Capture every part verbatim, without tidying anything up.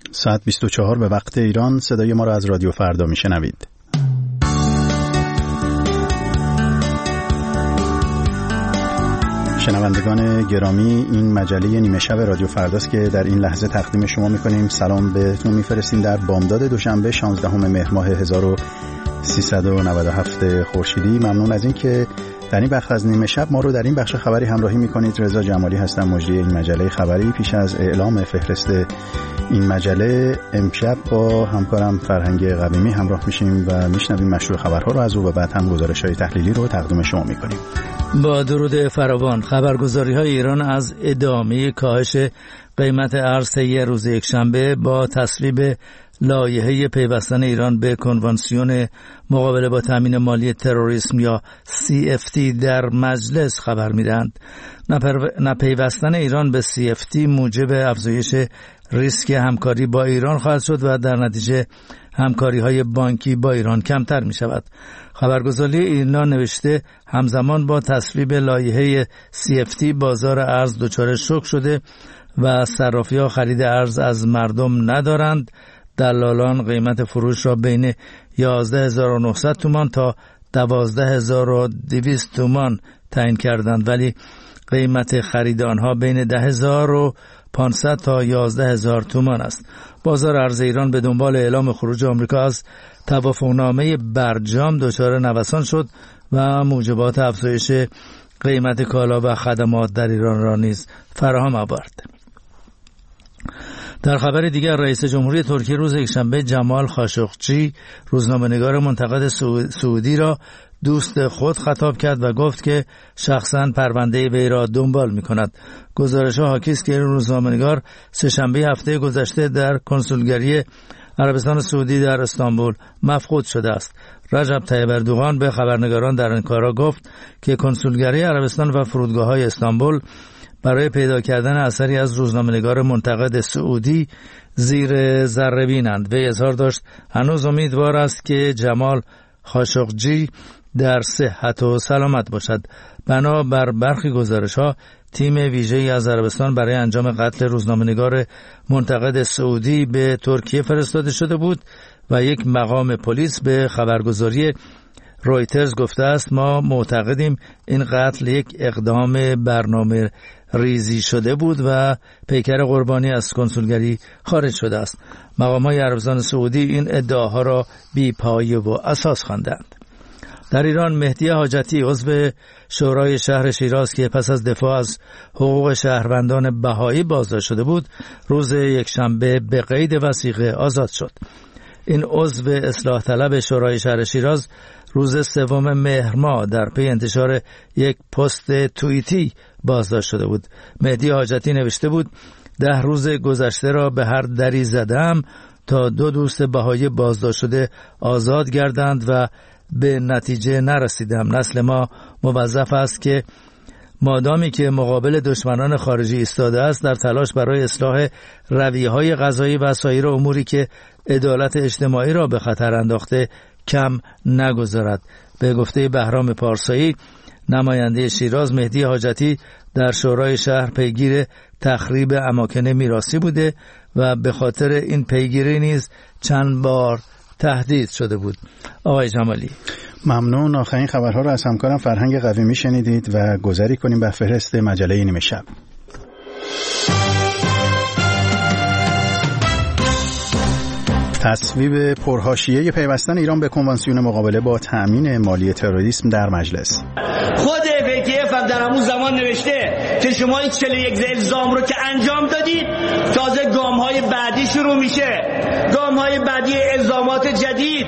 ساعت بیست و چهار به وقت ایران. صدای ما را از رادیو فردا میشنوید. شنوندگان گرامی، این مجله نیمه شب رادیو فرداست که در این لحظه تقدیم شما میکنیم. سلام بهتون میفرستیم در بامداد دوشنبه شانزدهم مهر ماه هزار و سیصد و نود و هفت خورشیدی. ممنون از این که در این بخش از نیمه شب ما رو در این بخش خبری همراهی میکنید. رضا جمالی هستم، مجری این مجله خبری. پیش از اعلام فهرست این مجله امشب با همکارم فرهنگ قویمی همراه میشیم و میشنویم مشروع خبرها رو از او و بعد هم گزارش‌های تحلیلی رو تقدیم شما میکنیم. با درود فراوان، خبرگزاری‌های ایران از ادامه کاهش قیمت ارز طی روز یکشنبه با تصویب لایحه پیوستن ایران به کنوانسیون مقابله با تامین مالی تروریسم یا سی اف تی در مجلس خبر میدهند. نپیوستن ایران به سی اف تی موجب افزایش ریسک همکاری با ایران خواهد شد و در نتیجه همکاری‌های بانکی با ایران کمتر می شود. خبرگزاری ایرنا نوشته همزمان با تصویب لایحه سی اف تی بازار ارز دچار شوک شده و صرافی‌ها خرید ارز از مردم ندارند. دلالان قیمت فروش را بین یازده هزار و نهصد تومان تا دوازده هزار و دویست تومان تعیین کردند، ولی قیمت خرید آنها بین ده هزار و پانصد تا یازده هزار تومان است. بازار ارز ایران به دنبال اعلام خروج آمریکا از توافقنامه برجام دچار نوسان شد و موجبات افزایش قیمت کالا و خدمات در ایران را نیز فراهم آورد. در خبر دیگر، رئیس جمهوری ترکیه روز یکشنبه جمال خاشقچی روزنامه‌نگار منتقد سعودی را دوست خود خطاب کرد و گفت که شخصاً پرونده وی را دنبال می‌کند. گزارش‌ها حاکی است که این روزنامه‌نگار سه‌شنبه هفته گذشته در کنسولگری عربستان سعودی در استانبول مفقود شده است. رجب طیب اردوغان به خبرنگاران در انکارا گفت که کنسولگری عربستان و فرودگاه‌های استانبول برای پیدا کردن اثری از روزنامه‌نگار منتقد سعودی زیر ذره بینند. وی اظهار داشت هنوز امیدوار است که جمال خاشقچی در صحت و سلامت باشد. بنا بر برخی گزارش‌ها تیم ویژه‌ای از عربستان برای انجام قتل روزنامه‌نگار منتقد سعودی به ترکیه فرستاده شده بود و یک مقام پلیس به خبرگزاری رویترز گفته است ما معتقدیم این قتل یک اقدام برنامه ریزی شده بود و پیکر قربانی از کنسولگری خارج شده است. مقام‌های عربستان سعودی این ادعاها را بی پایه و اساس خواندند. در ایران، مهدی حاجتی عضو شورای شهر شیراز که پس از دفاع از حقوق شهروندان بهایی بازداشت شده بود، روز یکشنبه به قید وثیقه آزاد شد. این عضو اصلاح طلب شورای شهر شیراز روز سوم مهر ماه در پی انتشار یک پست توییتی بازداشت شده بود. مهدی حاجتی نوشته بود ده روز گذشته را به هر دری زدم تا دو دوست بهایی بازداشت شده آزاد گردند و به نتیجه نرسیدم. نسل ما موظف است که مادامی که مقابل دشمنان خارجی ایستاده است در تلاش برای اصلاح رویه‌های قضایی و سایر اموری که عدالت اجتماعی را به خطر انداخته کم نگذارد. به گفته بهرام پارسایی، نماینده شیراز، مهدی حاجتی در شورای شهر پیگیر تخریب اماکن میراثی بوده و به خاطر این پیگیری نیز چند بار تهدید شده بود. آقای جمالی، ممنون. آخرین خبرها رو از همکارم فرهنگ قویمی شنیدید و گذری کنیم به فهرست مجله نیمه شب. تصویب پرحاشیه پیوستن ایران به کنوانسیون مقابله با تأمین مالی تروریسم در مجلس. خود اف ای تی اف هم در همون زمان نوشته که شما این چهل و یک الزام رو که انجام دادید، تازه گام‌های بعدی شروع میشه، گام‌های بعدی الزامات جدید.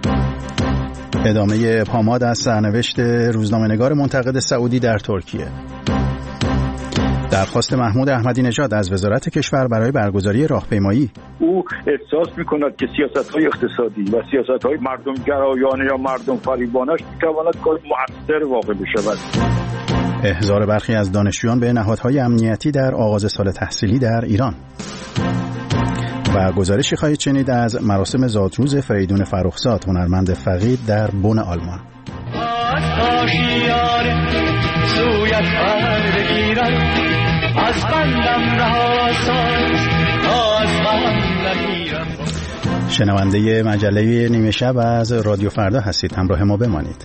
ادامه پاماد از سرنوشت روزنامه‌نگار منتقد سعودی در ترکیه. درخواست محمود احمدی نژاد از وزارت کشور برای برگزاری راهپیمایی. او احساس می‌کند که سیاست‌های اقتصادی و سیاست‌های مردم گرایانه یا مردم فریبانش می‌تواند کار مؤثر واقع بشود. احضار برخی از دانشجویان به نهادهای امنیتی در آغاز سال تحصیلی در ایران. و گزارشی خواهید شنید از مراسم زادروز فریدون فرخزاد، هنرمند فقید در بن آلمان. از بندم رها ساز، از بندم شنونده مجله نیمه شب از رادیو فردا هستید. همراه ما بمانید.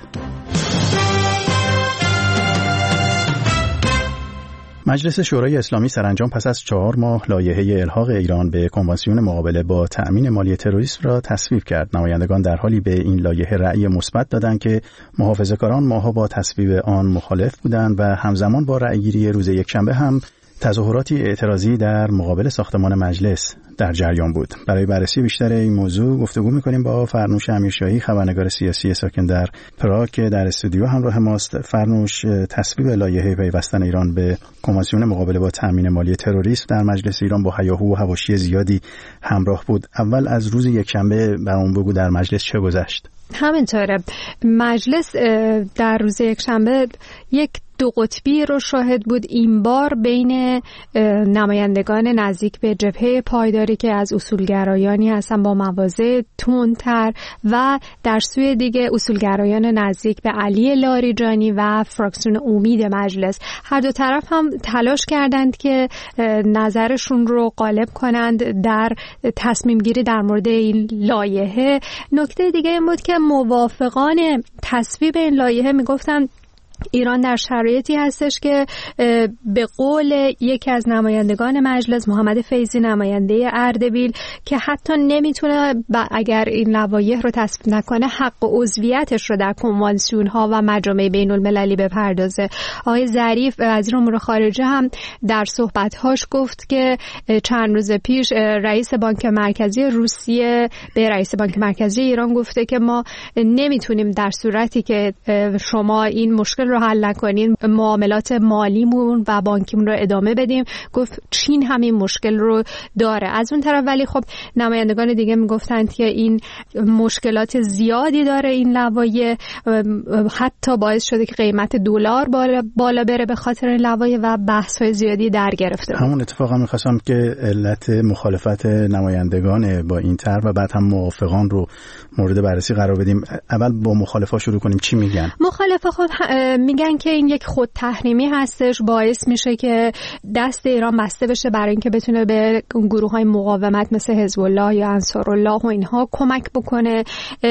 مجلس شورای اسلامی سرانجام پس از چهار ماه لایحه الحاق ایران به کنوانسیون مقابله با تأمین مالی تروریسم را تصویب کرد. نمایندگان در حالی به این لایحه رأی مثبت دادند که محافظه‌کاران ماه‌ها با تصویب آن مخالف بودند و همزمان با رأیگیری روز یکشنبه هم تظاهراتی اعتراضی در مقابل ساختمان مجلس در جریان بود. برای بررسی بیشتر این موضوع گفتگو می‌کنیم با فرنوش امیرشاهی، خبرنگار سیاسی ساکن در پراگ که در استودیو همراه ماست. فرنوش، تصویب لایحه پیوستن ایران به کنوانسیون مقابله با تأمین مالی تروریسم در مجلس ایران با هیاهو و حواشی زیادی همراه بود. اول از روز یکشنبه برام بگو در مجلس چه گذشت؟ همینطوره. مجلس در روز یکشنبه یک دو قطبی رو شاهد بود، این بار بین نمایندگان نزدیک به جبهه پایداری که از اصولگرایانی هستن با مواضع تندتر و در سوی دیگه اصولگرایان نزدیک به علی لاریجانی و فراکسیون امید مجلس. هر دو طرف هم تلاش کردند که نظرشون رو غالب کنند در تصمیم گیری در مورد این لایحه. نکته دیگه این بود که موافقان تصویب این لایحه میگفتن ایران در شرایطی هستش که به قول یکی از نمایندگان مجلس، محمد فیضی نماینده اردبیل، که حتی نمیتونه اگر این لوایح رو تصویب نکنه حق عضویتش رو در کنوانسیون ها و مجامع بین المللی بپردازه. آقای ظریف وزیر امور خارجه هم در صحبت‌هاش گفت که چند روز پیش رئیس بانک مرکزی روسیه به رئیس بانک مرکزی ایران گفته که ما نمیتونیم در صورتی که شما این مشکل رو حل نکنین معاملات مالیمون و بانکیمون رو ادامه بدیم. گفت چین همین مشکل رو داره. از اون طرف ولی خب نمایندگان دیگه میگفتند که این مشکلات زیادی داره این لوایح، حتی باعث شده که قیمت دلار بالا بره به خاطر این لوایح و بحث‌های زیادی در گرفته. همون اتفاقا می‌خواستم که علت مخالفت نمایندگان با این طرح و بعد هم موافقان رو مورد بررسی قرار بدیم. اول با مخالفا شروع کنیم. چی میگن؟ مخالفا خود میگن که این یک خود تحریمی هستش، باعث میشه که دست ایران بسته بشه برای اینکه بتونه به گروه‌های مقاومت مثل حزب الله یا انصارالله و اینها کمک بکنه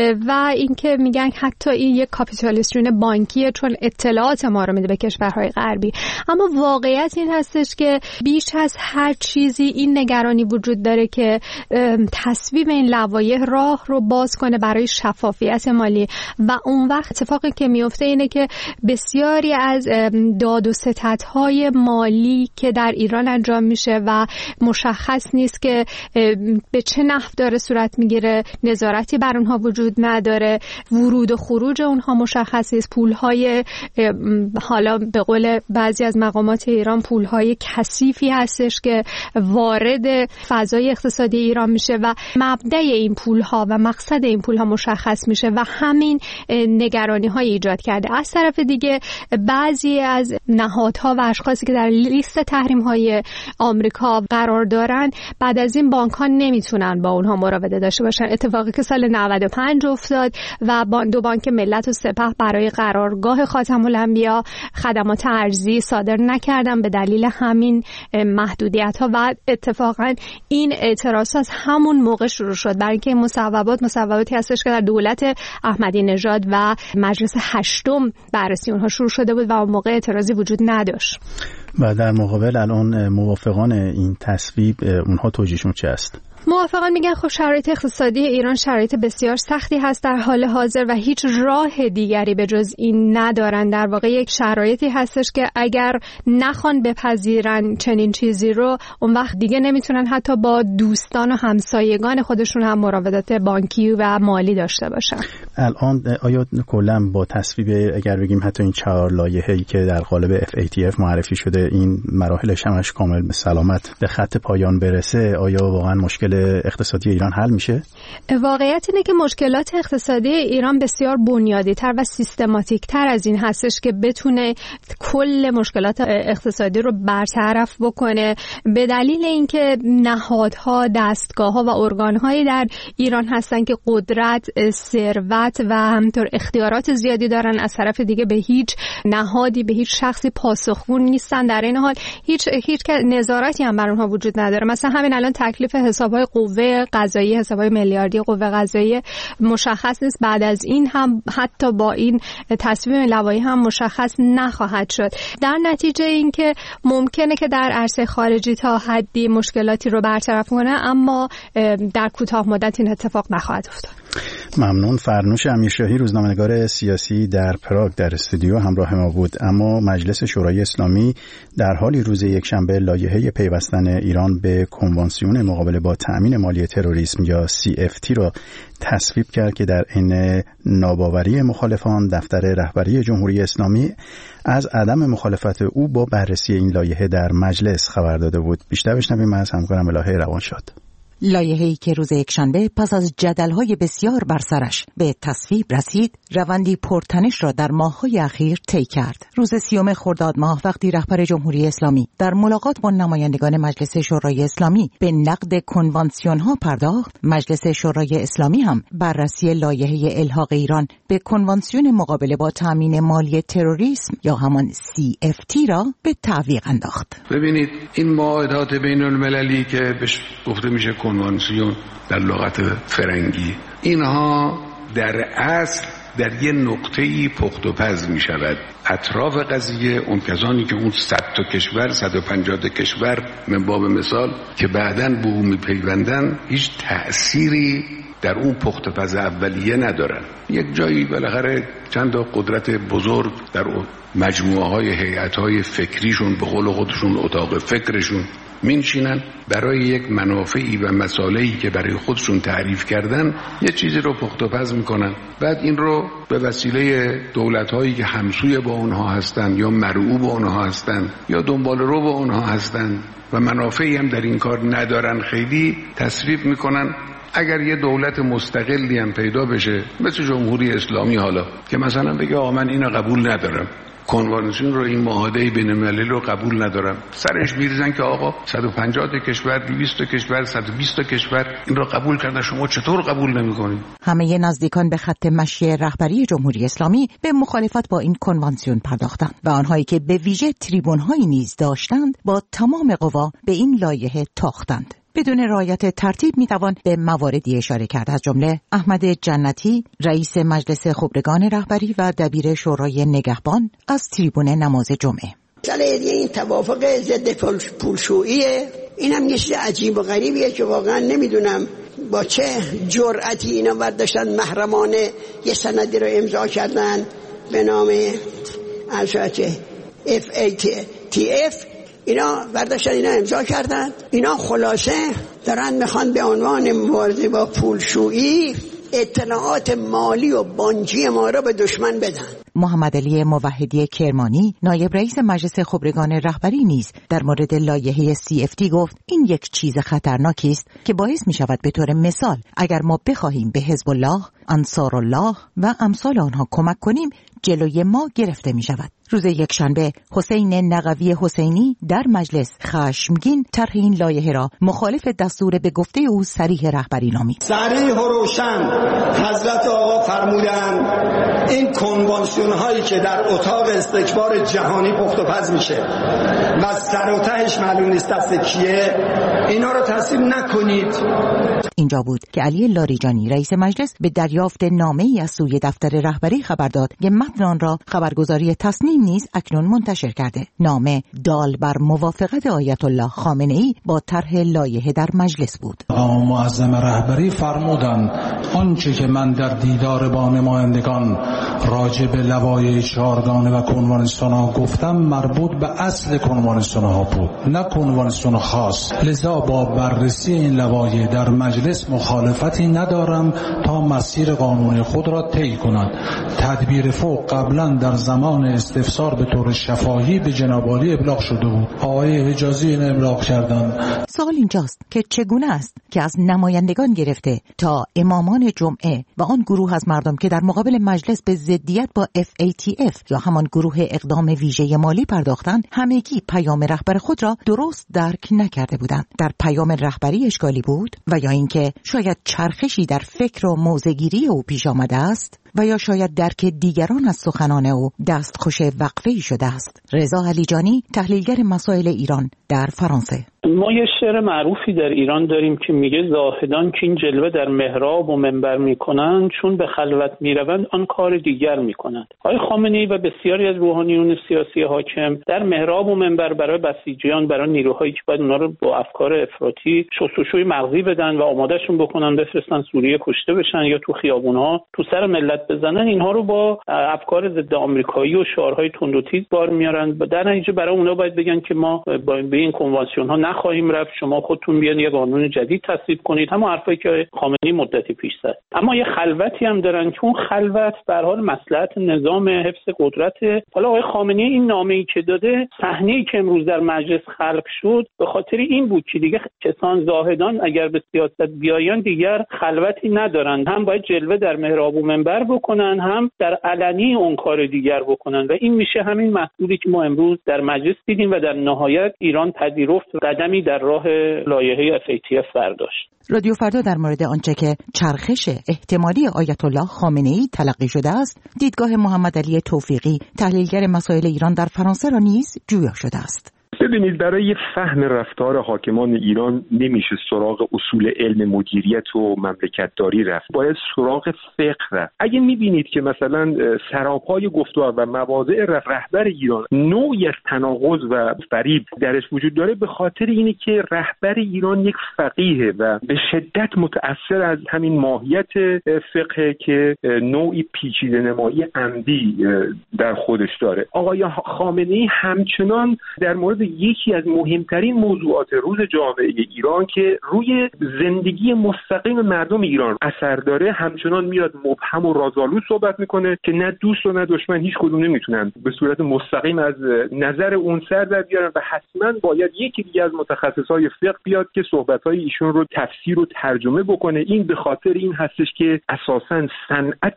و اینکه میگن حتی این یک کاپیتالیسیون بانکیه چون اطلاعات ما رو میده به کشورهای غربی. اما واقعیت این هستش که بیش از هر چیزی این نگرانی وجود داره که تصویب این لوایح راه رو باز کنه برای شفافیت مالی و اون وقت اتفاقی که میفته اینه که بسیاری از داد و ستدهای مالی که در ایران انجام میشه و مشخص نیست که به چه نحو داره صورت میگیره، نظارتی بر اونها وجود نداره، ورود و خروج اونها مشخص نیست، پولهای حالا به قول بعضی از مقامات ایران پولهای کثیفی هستش که وارد فضای اقتصادی ایران میشه و مبدأ این پولها و مقصد این پولها مشخص میشه و همین نگرانی های ایجاد کرده. از طرف دیگه بعضی از نهادها و اشخاصی که در لیست تحریم های آمریکا قرار دارن بعد از این بانک ها نمیتونن با اونها مراوده داشته باشن. اتفاقی که سال نود و پنج افتاد و دو بانک ملت و سپه برای قرارگاه خاتم الانبیا خدمات ارزی صادر نکردن به دلیل همین محدودیت ها و اتفاقا این اعتراضات همون موقع شروع شد برای اینکه مصوبات مصوباتی هستش که در دولت احمدی نژاد و مجلس هشتم بررسی اونها شروع شده بود و اون موقع اعتراضی وجود نداشت. و در مقابل الان موافقان این تصویب اونها توجیهشون چه است؟ موافقان میگن خب شرایط اقتصادی ایران شرایط بسیار سختی هست در حال حاضر و هیچ راه دیگری به جز این ندارن. در واقع یک شرایطی هستش که اگر نخوان بپذیرن چنین چیزی رو اون وقت دیگه نمیتونن حتی با دوستان و همسایگان خودشون هم مراودات بانکی و مالی داشته باشن. الان آیا کلا با تصویب اگر بگیم حتی این چهار لایحه‌ای که در قالب اف ای تی اف معرفی شده این مراحلش همش کامل به سلامت به خط پایان برسه، آیا واقعا مشکل اقتصادی ایران حل میشه؟ واقعیت اینه که مشکلات اقتصادی ایران بسیار بنیادی تر و سیستماتیک تر از این هستش که بتونه کل مشکلات اقتصادی رو برطرف بکنه، به دلیل اینکه نهادها، دستگاه‌ها و ارگان‌هایی در ایران هستن که قدرت، ثروت و همینطور اختیارات زیادی دارن، از طرف دیگه به هیچ نهادی، به هیچ شخصی پاسخگو نیستن، در این حال هیچ هیچ نظارتی هم بر اونها وجود نداره. مثلا همین الان تکلیف حساب‌های قوه قضاییه، حسابهای میلیاردی قوه قضاییه مشخص نیست بعد از این هم حتی با این تصویب لوایح هم مشخص نخواهد شد. در نتیجه اینکه ممکنه که در عرصه خارجی تا حدی مشکلاتی رو برطرف کنه، اما در کوتاه مدت این اتفاق نخواهد افتاد. ممنون. فرنوش امیرشاهی، روزنامه‌نگار سیاسی در پراگ، در استودیو همراه ما بود. اما مجلس شورای اسلامی در حالی روز یکشنبه لایحه پیوستن ایران به کنوانسیون مقابله با تأمین مالی تروریسم یا سی اف تی را تصویب کرد که در عین ناباوری مخالفان دفتر رهبری جمهوری اسلامی از عدم مخالفت او با بررسی این لایحه در مجلس خبر داده بود. بیشتر بشنویم از همکارم الهه روانشاد. لایحه‌ای که روز یکشنبه پس از جدل‌های بسیار بر سرش به تصویب رسید، روندی پرتنش را در ماه‌های اخیر طی کرد. روز سیوم خرداد ماه وقتی رهبر جمهوری اسلامی در ملاقات با نمایندگان مجلس شورای اسلامی به نقد کنوانسیون‌ها پرداخت، مجلس شورای اسلامی هم بررسی لایحه الحاق ایران به کنوانسیون مقابله با تامین مالی تروریسم یا همان سی اف تی را به تعویق انداخت. ببینید این معاهدات بین‌المللی که بهش گفته میشه کنوانسیون در لغت فرنگی، اینها در اصل در یه نقطه‌ای پخت و پز می شود. اطراف قضیه اون کسانی که اون صد تا کشور، صد و پنجاه تا کشور من باب مثال که بعداً به اون می پیوندن، هیچ تأثیری در اون پخت و پز اولیه ندارن. یک جایی بالاخره چند تا قدرت بزرگ در مجموعه های هیئت های فکریشون، به قول خودشون اتاق فکرشون مینشینن، برای یک منافعی و مصالحی که برای خودشون تعریف کردن یه چیزی رو پخت و پز میکنن، بعد این رو به وسیله دولت‌هایی که همسوی با اونها هستن یا مرعوب با اونها هستن یا دنبال رو با اونها هستن و منافعی هم در این کار ندارن خیلی تصویب میکنن. اگر یه دولت مستقلی هم پیدا بشه مثل جمهوری اسلامی حالا که مثلا بگه آقا من اینو قبول ندارم، کنوانسیون رو، این معاهده بین‌المللی رو قبول ندارم، سرش میریزن که آقا صد و پنجاه تا کشور، دویست تا کشور، صد و بیست تا کشور این رو قبول کردن، شما چطور قبول نمی‌کنید؟ همه نزدیکان به خط مشی رهبری جمهوری اسلامی به مخالفت با این کنوانسیون پرداختند و آنهایی که به ویژه تریبون‌هایی نیز داشتند با تمام قوا به این لایحه تاختند. بدون رعایت ترتیب میتوان به مواردی اشاره کرد، از جمله احمد جنتی، رئیس مجلس خبرگان رهبری و دبیر شورای نگهبان، از تریبون نماز جمعه. مسئله این توافق ضد پولشوییه، این هم یه چیز عجیب و غریبیه که واقعا نمیدونم با چه جرأتی اینا برداشتن محرمانه یه سندی رو امضا کردن به نام ارشد اف ای تی اف، اینا برداشتن اینا امضا کردن. اینا خلاصه دارن میخوان به عنوان مبارزه با پولشویی اطلاعات مالی و بانکی ما را به دشمن بدن. محمد علی موحدی کرمانی، نایب رئیس مجلس خبرگان رهبری نیز در مورد لایحه سی اف تی گفت این یک چیز خطرناکی است که باعث می شود به طور مثال اگر ما بخواهیم به حزب الله، انصار الله و امثال آنها کمک کنیم جلوی ما گرفته می شود. روز یکشنبه حسین نقوی حسینی در مجلس خشمگین طرح این لایحه را مخالف دستور به گفته او صریح رهبری نامید. صریح و روشن حضرت آقا فرمودند این کنوانسیون هایی که در اتاق استکبار جهانی پخت و پز میشه و سر و تهش معلوم نیست دست کیه، اینا رو تصویب نکنید. اینجا بود که علی لاریجانی رئیس مجلس به دریافت نامه‌ای از سوی دفتر رهبری خبر داد که متن آن را خبرگزاری تصنیم نیز اکنون منتشر کرده. نامه دال بر موافقت آیت الله خامنه‌ای با طرح لایحه در مجلس بود. آقا معظم رهبری فرمودند آنچه که من در دیدار با نمایندگان راجع به لوایح چهارگانه و کنوانسیون ها گفتم مربوط به اصل کنوانسیون ها بود، نه کنوانسیون خاص. لذا با بررسی این لوایح در مجلس مخالفتی ندارم تا مسیر قانونی خود را طی کنند. تدبیر فوق قبلا در زمان استفسار به طور شفاهی به جناب عالی ابلاغ شده بود. آقای حجازی این ابلاغ کردند. سوال اینجاست که چگونه است که از نمایندگان گرفته تا امامان جمعه و آن گروه از مردم که در مقابل مجلس به ضدیت با اف ای تی اف یا همان گروه اقدام ویژه مالی پرداختند، همگی پیام رهبر خود را درست درک نکرده بودند. در پیام رهبری اشکالی بود و یا اینکه شاید چرخشی در فکر و موضع‌گیری او پیش آمده است و یا شاید درک دیگران از سخنان او دستخوش وقفه‌ای شده است. رضا علیجانی، تحلیلگر مسائل ایران در فرانسه. ما یه شعر معروفی در ایران داریم که میگه زاهدان که این جلوه در محراب و منبر میکنند، چون به خلوت میروند آن کار دیگر میکنند. آقای خامنه‌ای و بسیاری از روحانیون سیاسی حاکم در محراب و منبر برای بسیجیان، برای نیروهایی که باید اونا رو با افکار افراطی شستشوی مغزی بدن و آمادهشون بکنن بفرستن سوریه کشته بشن یا تو خیابونها تو سر ملت بزنن، اینها رو با افکار ضد آمریکایی و شعارهای تند و تیز بار میارن و در نتیجه برای اونا باید بگن که ما به این کنوانسیون ها نخواهیم رفت، شما خودتون بیان یه قانون جدید تصویب کنید، همون حرفایی که خامنه‌ای مدتی پیش زد. اما یه خلوتی هم دارن که اون خلوت به هر حال مصلحت نظام حفظ قدرت. حالا آقای خامنه‌ای این نامه‌ای که داده، صحنه‌ای که امروز در مجلس خلق شد به خاطر این بود که دیگه کسان زاهدان اگر به سیاست بیایان دیگر خلوتی ندارن، هم باید جلوه در محراب و منبر بکنن، هم در علنی اون کار دیگر بکنن و این میشه همین محصولی که ما امروز در مجلس دیدیم و در نهایت ایران پذیرفت قدمی در راه لایحه اف ای تی اف برداشت. رادیو فردا در مورد آنچه که چرخش احتمالی آیت الله خامنه‌ای تلقی شده است، دیدگاه محمد علی توفیقی تحلیلگر مسائل ایران در فرانسه را نیز جویا شده است. ببینید، برای فهم رفتار حاکمان ایران نمیشه سراغ اصول علم مدیریت و مملکتداری رفت، باید سراغ فقه رفت. اگه میبینید که مثلا سراپای گفتار و مواضع رهبر ایران نوعی از تناقض و فریب درش وجود داره، به خاطر اینه که رهبر ایران یک فقیه و به شدت متأثر از همین ماهیت فقه که نوعی پیچیده نمایی عمدی در خودش داره. آقای خامنه‌ای همچنان در مورد یکی از مهمترین موضوعات روز جامعه ایران که روی زندگی مستقیم مردم ایران اثر داره، همچنان میاد مبهم و رازآلود صحبت میکنه که نه دوست و نه دشمن هیچ کدوم نمیتونن به صورت مستقیم از نظر اون سر در بیارن و حتما باید یکی دیگه از متخصصای فقه بیاد که صحبت‌های ایشون رو تفسیر و ترجمه بکنه. این به خاطر این هستش که اساساً صنعت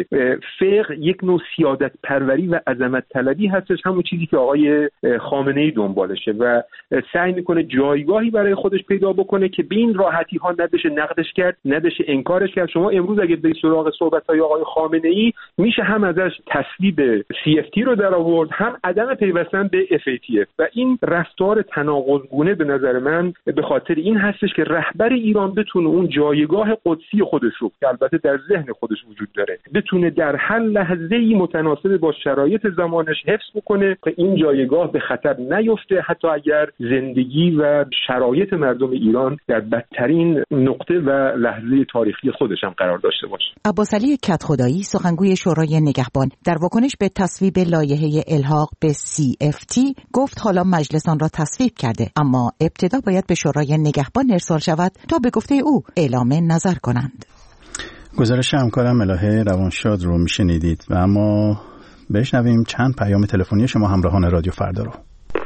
فقه یک نوع سیادت پروری و عظمت طلبی هستش، همون چیزی که آقای خامنه‌ای دنبالشه و سعی میکنه جایگاهی برای خودش پیدا بکنه که به این راحتی ها ندشه نقدش کرد، ندشه انکارش کرد. شما امروز اگه به سراغ صحبت‌های آقای خامنه‌ای میشه هم ازش تصویب سی اف تی رو در آورد، هم عدم پیوستن به اف ای تی اف و این رفتار تناقض‌گونه به نظر من به خاطر این هستش که رهبر ایران بتونه اون جایگاه قدسی خودش رو که البته در ذهن خودش وجود داره بتونه در هر لحظه‌ای متناسب با شرایط زمانش حفظ بکنه که این جایگاه به خطر نیفته، حتی اگر زندگی و شرایط مردم ایران در بدترین نقطه و لحظه تاریخی خودش هم قرار داشته باشه. عباسعلی کدخدایی سخنگوی شورای نگهبان در واکنش به تصویب لایحه الحاق به سی اف تی گفت حالا مجلس آن را تصویب کرده، اما ابتدا باید به شورای نگهبان ارسال شود تا به گفته او اعلام نظر کنند. گزارش همکارم ملاحه روانشاد رو میشنیدید و اما بشنویم چند پیام تلفنی شما همراهان رادیو فردا رو.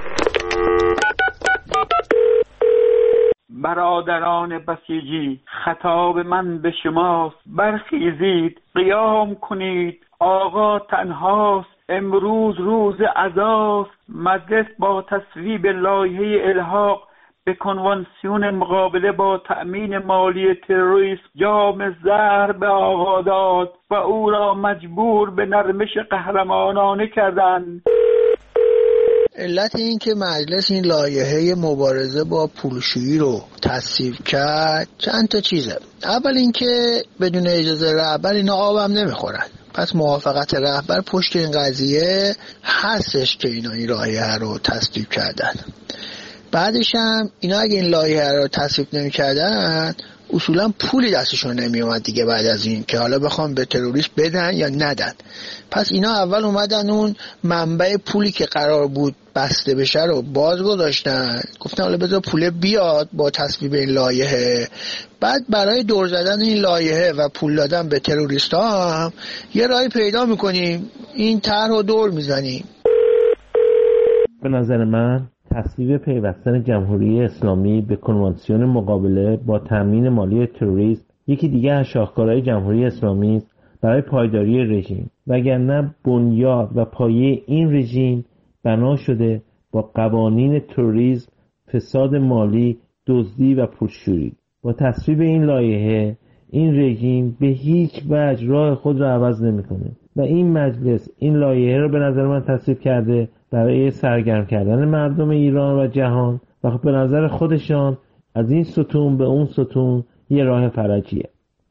برادران بسیجی، خطاب من به شماست، برخیزید قیام کنید، آقا تنهاست، امروز روز عزاست. مجلس با تصویب لایحه الحاق به کنوانسیون مقابله با تأمین مالی تروریسم جام زهر به آقا داد و او را مجبور به نرمش قهرمانانه کردند. علت این که مجلس این لایحه مبارزه با پولشویی رو تصویب کرد چند تا چیزه. اول اینکه بدون اجازه رهبر اینا آبم نمیخورن، پس موافقت رهبر پشت این قضیه هستش که اینا این لایحه رو تصویب کردن. بعدش هم اینا اگه این لایحه رو تصویب نمی‌کردن اصولا پولی دستشون نمی اومد دیگه بعد از این که حالا بخوام به تروریست بدن یا ندن. پس اینا اول اومدن اون منبع پولی که قرار بود بسته بشه رو باز گذاشتن، گفتن حالا بذار پول بیاد با تصویب این لایحه، بعد برای دور زدن این لایحه و پول دادن به تروریستا هم یه راهی پیدا میکنیم، این طرح رو دور میزنیم. به نظر من تصویب پیوستن جمهوری اسلامی به کنوانسیون مقابله با تامین مالی تروریسم یکی دیگه از شاهکارهای جمهوری اسلامی است برای پایداری رژیم، وگرنه بنیاد و پایه این رژیم بنا شده با قوانین تروریسم، فساد مالی، دزدی و پولشویی. با تصویب این لایحه این رژیم به هیچ وجه راه خود را عوض نمی‌کنه و این مجلس این لایحه را به نظر من تصویب کرده برای سرگرم کردن مردم ایران و جهان و خب به نظر خودشان از این ستون به اون ستون یه راه فرجیه.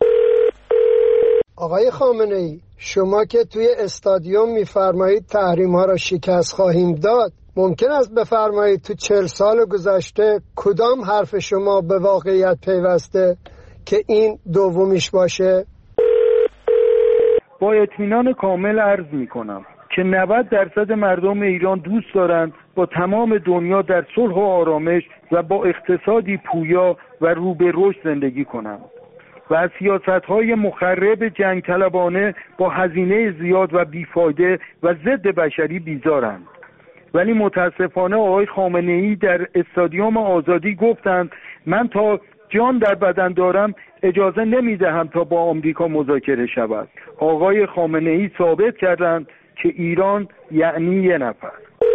آقای خامنه‌ای، شما که توی استادیوم میفرمایید تحریم ها را شکست خواهیم داد، ممکن است بفرمایید تو چهل سال گذشته کدام حرف شما به واقعیت پیوسته که این دومیش باشه؟ با اطمینان کامل عرض میکنم که نود درصد مردم ایران دوست دارند با تمام دنیا در صلح و آرامش و با اقتصادی پویا و رو به رشد زندگی کنند و از سیاست‌های مخرب جنگ طلبانه با هزینه زیاد و بیفایده و ضد بشری بیزارند. ولی متاسفانه آقای خامنه‌ای در استادیوم آزادی گفتند من تا جان در بدن دارم اجازه نمیدهم تا با آمریکا مذاکره شود. آقای خامنه‌ای ثابت کردند که ایران یعنی یه نفر.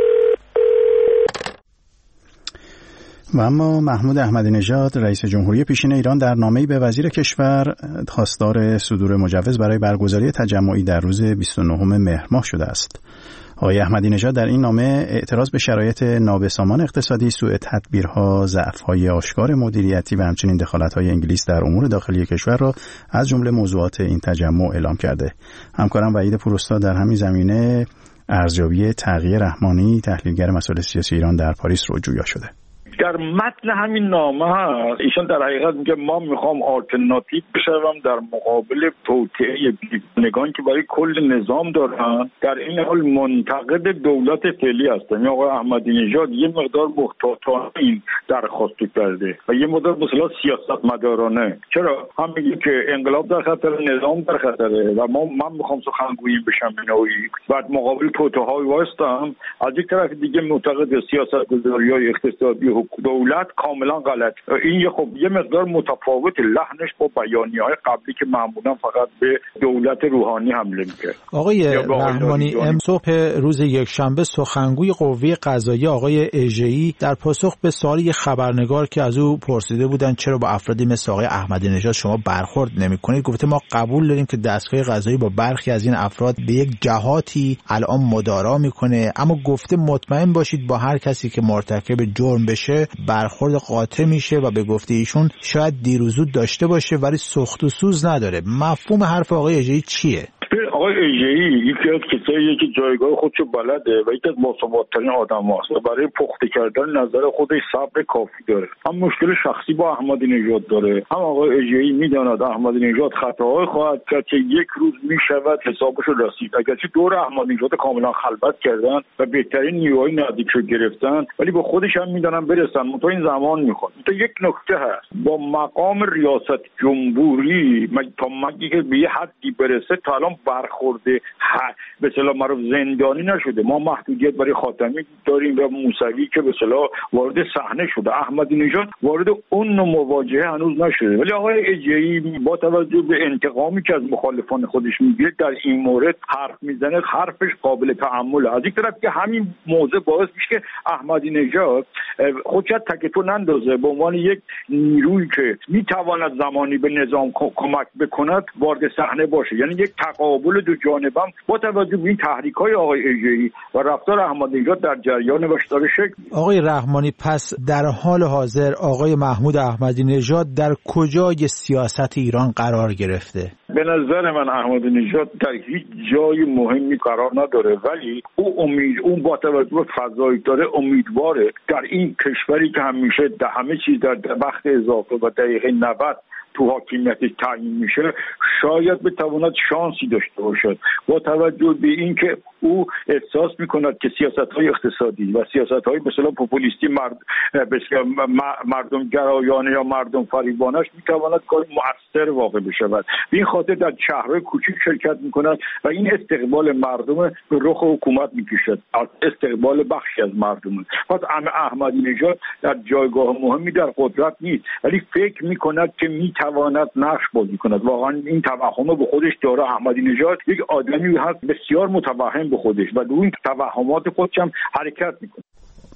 و اما محمود احمدی نژاد رئیس جمهوری پیشین ایران در نامه‌ای به وزیر کشور خواستار صدور مجوز برای برگزاری تجمعی در روز بیست و نهم مهر ماه شده است. آقای احمدی نژاد در این نامه اعتراض به شرایط نابسامان اقتصادی، سوء تدبیرها، ضعف‌های آشکار مدیریتی و همچنین دخالت‌های انگلیس در امور داخلی کشور را از جمله موضوعات این تجمع اعلام کرده. همکارم وحید پوراستاد در همین زمینه ارزیابی تغییر رحمانی، تحلیلگر مسائل سیاسی ایران در پاریس رو جویا شده. در متن همین نامه هست ایشان در حقیقت میگه ما میخوام آلترناتیو بشوم در مقابل توطئه بیگانگانی که برای کل نظام دارن، در این حال منتقد دولت فعلی هستن. یا آقای احمدی نژاد یه مقدار محتاطانه این درخواست کرده و یه مقدار به اصطلاح سیاستمدارانه. چرا؟ هم میگه که انقلاب در خطر، نظام در خطره و ما من میخوام سخنگویی بشم بینایی، بعد مقابل توطئه‌های وایستم. از یک طرف دیگه معتقد سیاست‌گذاری‌های اقتصادی دولت کاملا غلط. این یه خب یه مقدار متفاوت لحنش با بیانیه‌های قبلی که معمولا فقط به دولت روحانی حمله می‌کرد. آقای رحمانی صبح روز یکشنبه سخنگوی قوه قضاییه آقای اژه‌ای در پاسخ به سوال یک خبرنگار که از او پرسیده بودند چرا با افرادی مثل آقای احمدی نژاد شما برخورد نمی‌کنید، گفته ما قبول داریم که دستگاه قضایی با برخی از این افراد به یک جهاتی الان مدارا می‌کنه، اما گفته مطمئن باشید با هر کسی که مرتکب جرم بشه برخورد قاطع میشه و به گفته ایشون شاید دیر و زود داشته باشه ولی سخت و سوز نداره. مفهوم حرف آقای اژه‌ای چیه؟ آقای اژه‌ای یکی از کساییه که جایگاه خودشو بلده و یکی از باثبات‌ترین آدم‌هاست و برای پخته کردن نظر خودش صبر کافی داره. هم مشکل شخصی با احمدی نژاد داره، هم آقای اژه‌ای میداند احمدی نژاد خطاهای خواهد کرد که یک روز میشود حسابشو رسید. اگرچه دور احمدی نژاد کاملا خلوت کردن و بهترین نیروهای نزدیکشو گرفتن، ولی با خودش هم میدونن برسن. منتها این زمان میخواد. تو یک نکته هست، با مقام ریاست جمهوری تا مگی که به یه حدی برسه تا الان برخورده به اصطلاح معروف زندانی نشده. ما محدودیت برای خاتمی داریم و موسوی که به اصطلاح وارد صحنه شده. احمدی نژاد وارد اون نوع مواجهه هنوز نشده. ولی آقای اژه‌ای با توجه به انتقامی که از مخالفان خودش میگیره در این مورد حرف میزنه، حرفش قابل تأمله. از یک طرف که همین موضوع باعث میشه که احمدی نژاد خودش تکتو نندازه به عنوان یک نیرویی که میتواند زمانی به نظام کمک بکند وارد صحنه باشه. یعنی یک تقابل دو جانبم با توجه به این تحریک‌های آقای اژه‌ای و رفتار احمدی نژاد در جریان وش داره شکل. آقای رحمانی، پس در حال حاضر آقای محمود احمدی نژاد در کجای سیاست ایران قرار گرفته؟ به نظر من احمدی نژاد در هیچ جای مهمی قرار نداره، ولی او امید اون با توجه به فضایی داره امیدواره در این کشوری که همیشه در همه چیز در وقت اضافه و دقیقه نود تو حاکمیتش تعیین میشه شاید بتواند شانسی داشته باشد، با توجه به اینکه او احساس میکند که سیاست‌های اقتصادی و سیاست‌های به اصطلاح پوپولیستی مرد مردم گرایانه یا مردم فریبانش میتواند کار مؤثر واقع بشود. به این خاطر در شهرهای کوچک شرکت میکند و این استقبال مردم به رخ حکومت میکشد، استقبال بخشی از مردم. پس احمدی نژاد در جایگاه مهمی در قدرت نیست، ولی فکر میکند که میتواند نقش بازی کند. واقعا این توهم به خودش داره. احمدی نژاد یک آدمی هست بسیار متوهم به خودش و دو این توهمات خودش هم حرکت میکنه.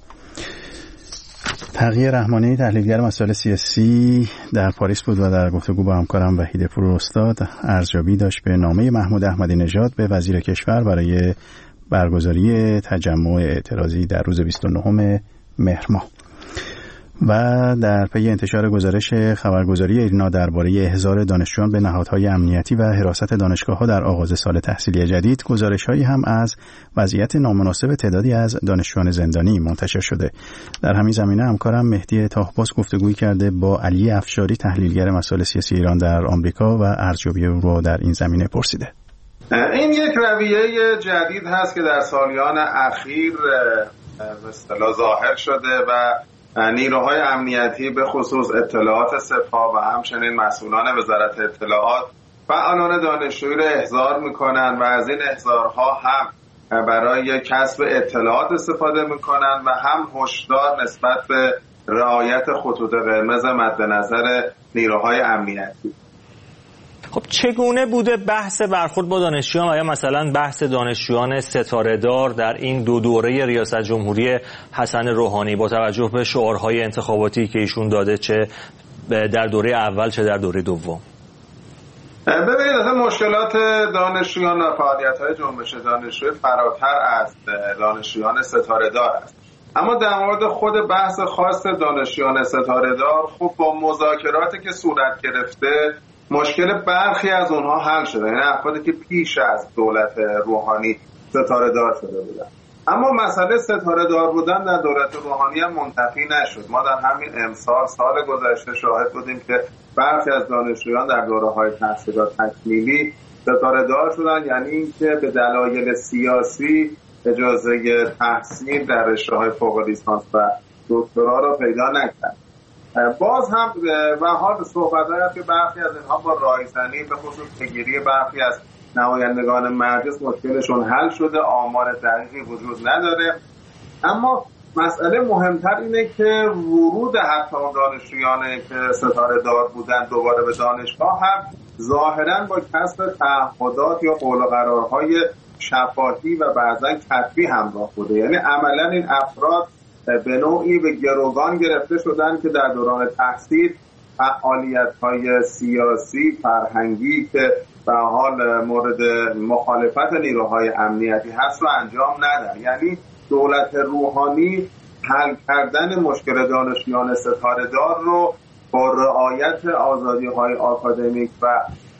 تقی رحمانی، تحلیلگر مسائل سیاسی در پاریس بود و در گفتگو با همکارم وحید پوراستاد ارزیابی داشت به نامه محمود احمدی نژاد به وزیر کشور برای برگزاری تجمع اعتراضی در روز بیست و نهم مهر ماه. و در پی انتشار گزارش خبرگزاری ایرنا درباره احضار دانشجویان به نهادهای امنیتی و حراست دانشگاه‌ها در آغاز سال تحصیلی جدید، گزارش‌هایی هم از وضعیت نامناسب تعدادی از دانشجویان زندانی منتشر شده. در همین زمینه همکارم مهدی طاهباز گفتگویی کرده با علی افشاری، تحلیلگر مسائل سیاسی ایران در آمریکا، و ارزیابی او را در این زمینه پرسیده. این یک رویه جدید هست که در سالیان اخیر به اصطلاح ظاهر شده و نیروهای امنیتی به خصوص اطلاعات سپاه و همچنین مسئولان وزارت اطلاعات فعالان دانشجویی را احضار میکنن و از این احضارها هم برای کسب اطلاعات استفاده میکنن و هم هشدار نسبت به رعایت خطوط قرمز مد نظر نیروهای امنیتی. خب چگونه بوده بحث برخورد با دانشجویان و یا مثلا بحث دانشجویان ستاره‌دار در این دو دوره ریاست جمهوری حسن روحانی با توجه به شعارهای انتخاباتی که ایشون داده، چه در دوره اول چه در دوره دوم؟ ببینید اصلا مشکلات دانشجویان و فعالیت‌های جنبش دانشجویی فراتر از دانشجویان ستاره‌دار است. اما در مورد خود بحث خاص دانشجویان ستاره‌دار، خب با مذاکراتی که صورت گرفته مشکل برخی از اونها حل شده، یعنی افرادی که پیش از دولت روحانی ستاره دار شده بودن. اما مسئله ستاره دار بودن در دولت روحانی هم منتفی نشد. ما در همین امسال سال گذشته شاهد بودیم که برخی از دانشجویان در دوره‌های تحصیلات تکمیلی ستاره دار شدن، یعنی اینکه به دلایل سیاسی اجازه تحصیل در رشته‌های فوق لیسانس و دکترا را پیدا نکردند. باز هم و حال صحبت‌هایی هست که برخی از اینها با رایزنی به خصوص پیگیری برخی از نمایندگان مجلس مشکلشون حل شده، آمار دقیقی وجود نداره. اما مسئله مهمتر اینه که ورود حتی دانشجویان که ستاره دار بودن دوباره به دانشگاه هم ظاهراً با کسب تعهدات یا قول و قرارهای شفاهی و بعضاً کتبی همراه بوده، یعنی عملاً این افراد به نوعی به گروگان گرفته شدن که در دوران تحصیل فعالیت‌های سیاسی فرهنگی که به حال مورد مخالفت نیروهای امنیتی هست رو انجام ندن. یعنی دولت روحانی حل کردن مشکل دانشجویان ستاره‌دار رو با رعایت آزادی‌های آکادمیک و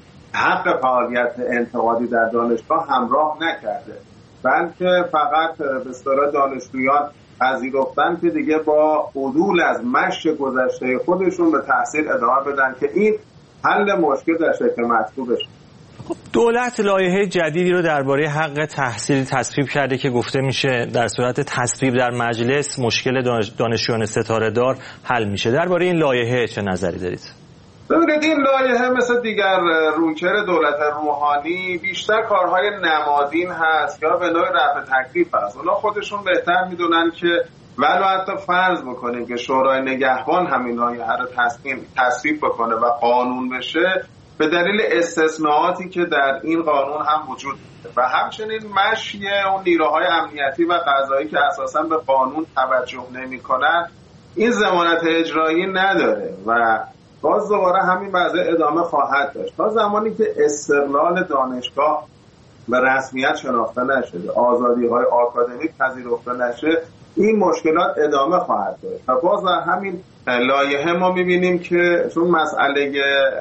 حق فعالیت انتقادی در دانشگاه همراه نکرده، بلکه فقط به اصطلاح دانشجویان پذیرفتن که دیگه با عدول از مشی گذشته خودشون به تحصیل ادامه بدن که این حل مشکل در شکل مطلوب بشه. خب دولت لایحه جدیدی رو درباره حق تحصیل تصویب کرده که گفته میشه در صورت تصویب در مجلس مشکل دانشجویان ستاره‌دار حل میشه. درباره این لایحه چه نظری دارید؟ ببینید این لایحه مثل دیگر رویکرد دولت روحانی بیشتر کارهای نمادین هست یا به نوع رفع تکلیف هست. اونا خودشون بهتر میدونن که ولو حتی فرض بکنیم که شورای نگهبان همین لایحه رو تصویب بکنه و قانون بشه، به دلیل استثناءاتی که در این قانون هم وجود داره و همچنین مشی اون نیروهای امنیتی و قضایی که اساساً به قانون توجه نمی‌کنن، این ضمانت اجرایی نداره و باز دوباره همین وضع ادامه خواهد داشت تا زمانی که استقلال دانشگاه به رسمیت شناخته نشده، آزادی‌های آکادمیک پذیرفته نشه، این مشکلات ادامه خواهد داشت. و باز در همین لایحه ما می‌بینیم که چون مسئله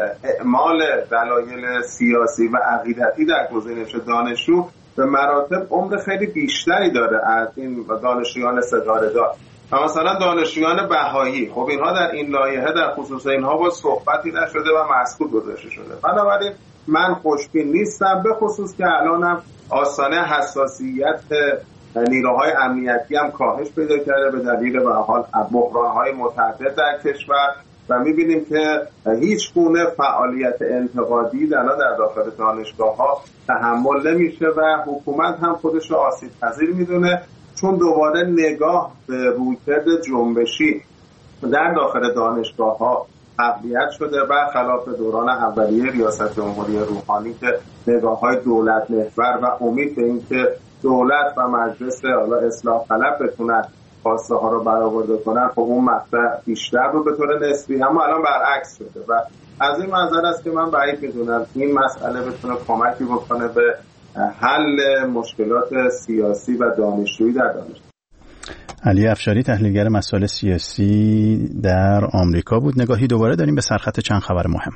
اعمال دلایل سیاسی و عقیدتی در گزینش دانشجو به مراتب عمر خیلی بیشتری داره از این دانشجویان ستاره‌دار. و مثلا دانشجویان بهایی، خب اینها در این لایحه در خصوص اینها با صحبتی نشده و مسکوت گذاشته شده. بنابراین من خوشبین نیستم، به خصوص که الانم آستانه حساسیت نیروهای امنیتی هم کاهش پیدا کرده به دلیل به حال بحران‌های متعدد در کشور و می‌بینیم که هیچ گونه فعالیت انتقادی در در داخل دانشگاه‌ها تحمل نمیشه و حکومت هم خودش رو آسیب‌پذیر می‌دونه، چون دوباره نگاه به رویکرد جنبشی در داخل دانشگاه‌ها تقویت شده و خلاف دوران اولیه ریاست جمهوری روحانی که نگاه‌های دولت محور و امید به اینکه دولت و مجلس اصلاح طلب بتونن خواسته ها رو برآورده کنن، خب اون مقطع بیشتر رو به طور نسبی، اما الان برعکس شده و از این منظر است که من بعید می‌دونم این مسئله بتونه کمکی بکنه به حل مشکلات سیاسی و دانشجویی در دانشگاه. علی افشاری تحلیلگر مسائل سیاسی در آمریکا بود. نگاهی دوباره داریم به سرخط چند خبر مهم.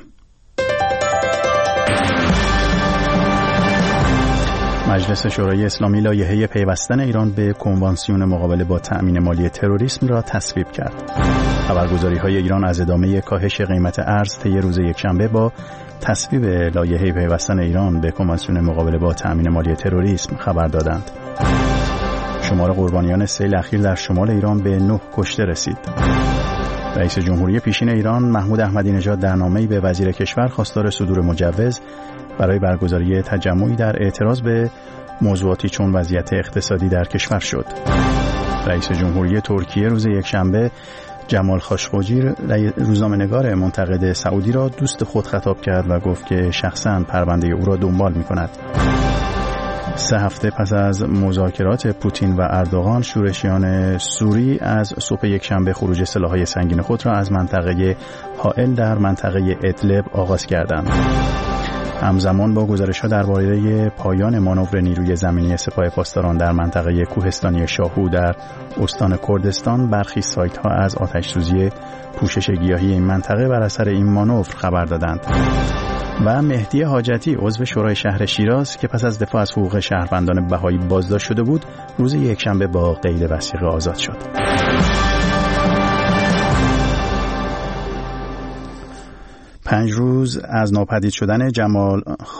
مجلس شورای اسلامی لایحه پیوستن ایران به کنوانسیون مقابله با تأمین مالی تروریسم را تصویب کرد. خبرگزاری‌های ایران از ادامه کاهش قیمت ارز طی روز یکشنبه با تصویب لایحه پیوستن ایران به کنوانسیون مقابله با تأمین مالی تروریسم خبر دادند. شمار قربانیان سیل اخیر در شمال ایران به نه کشته رسید. رئیس جمهوری پیشین ایران محمود احمدی نژاد در نامه‌ای به وزیر کشور خواستار صدور مجوز برای برگزاری تجمعی در اعتراض به موضوعاتی چون وضعیت اقتصادی در کشور شد. رئیس جمهوری ترکیه روز یکشنبه جمال خاشقجی روزنامه‌نگار منتقد سعودی را دوست خود خطاب کرد و گفت که شخصاً پرونده او را دنبال می‌کند. سه هفته پس از مذاکرات پوتین و اردوغان، شورشیان سوری از صبح یکشنبه خروج سلاح‌های سنگین خود را از منطقه حائل در منطقه ادلب آغاز کردند. همزمان با گزارش‌ها درباره پایان مانور نیروی زمینی سپاه پاسداران در منطقه کوهستانی شاهو در استان کردستان، برخی سایت‌ها از آتش‌سوزی پوشش گیاهی این منطقه بر اثر این مانور خبر دادند. و مهدی حاجتی عضو شورای شهر شیراز که پس از دفاع از حقوق شهروندان بهایی بازداشت شده بود، روز یکشنبه با قید وثیقه آزاد شد. پنج روز از ناپدید شدن جمال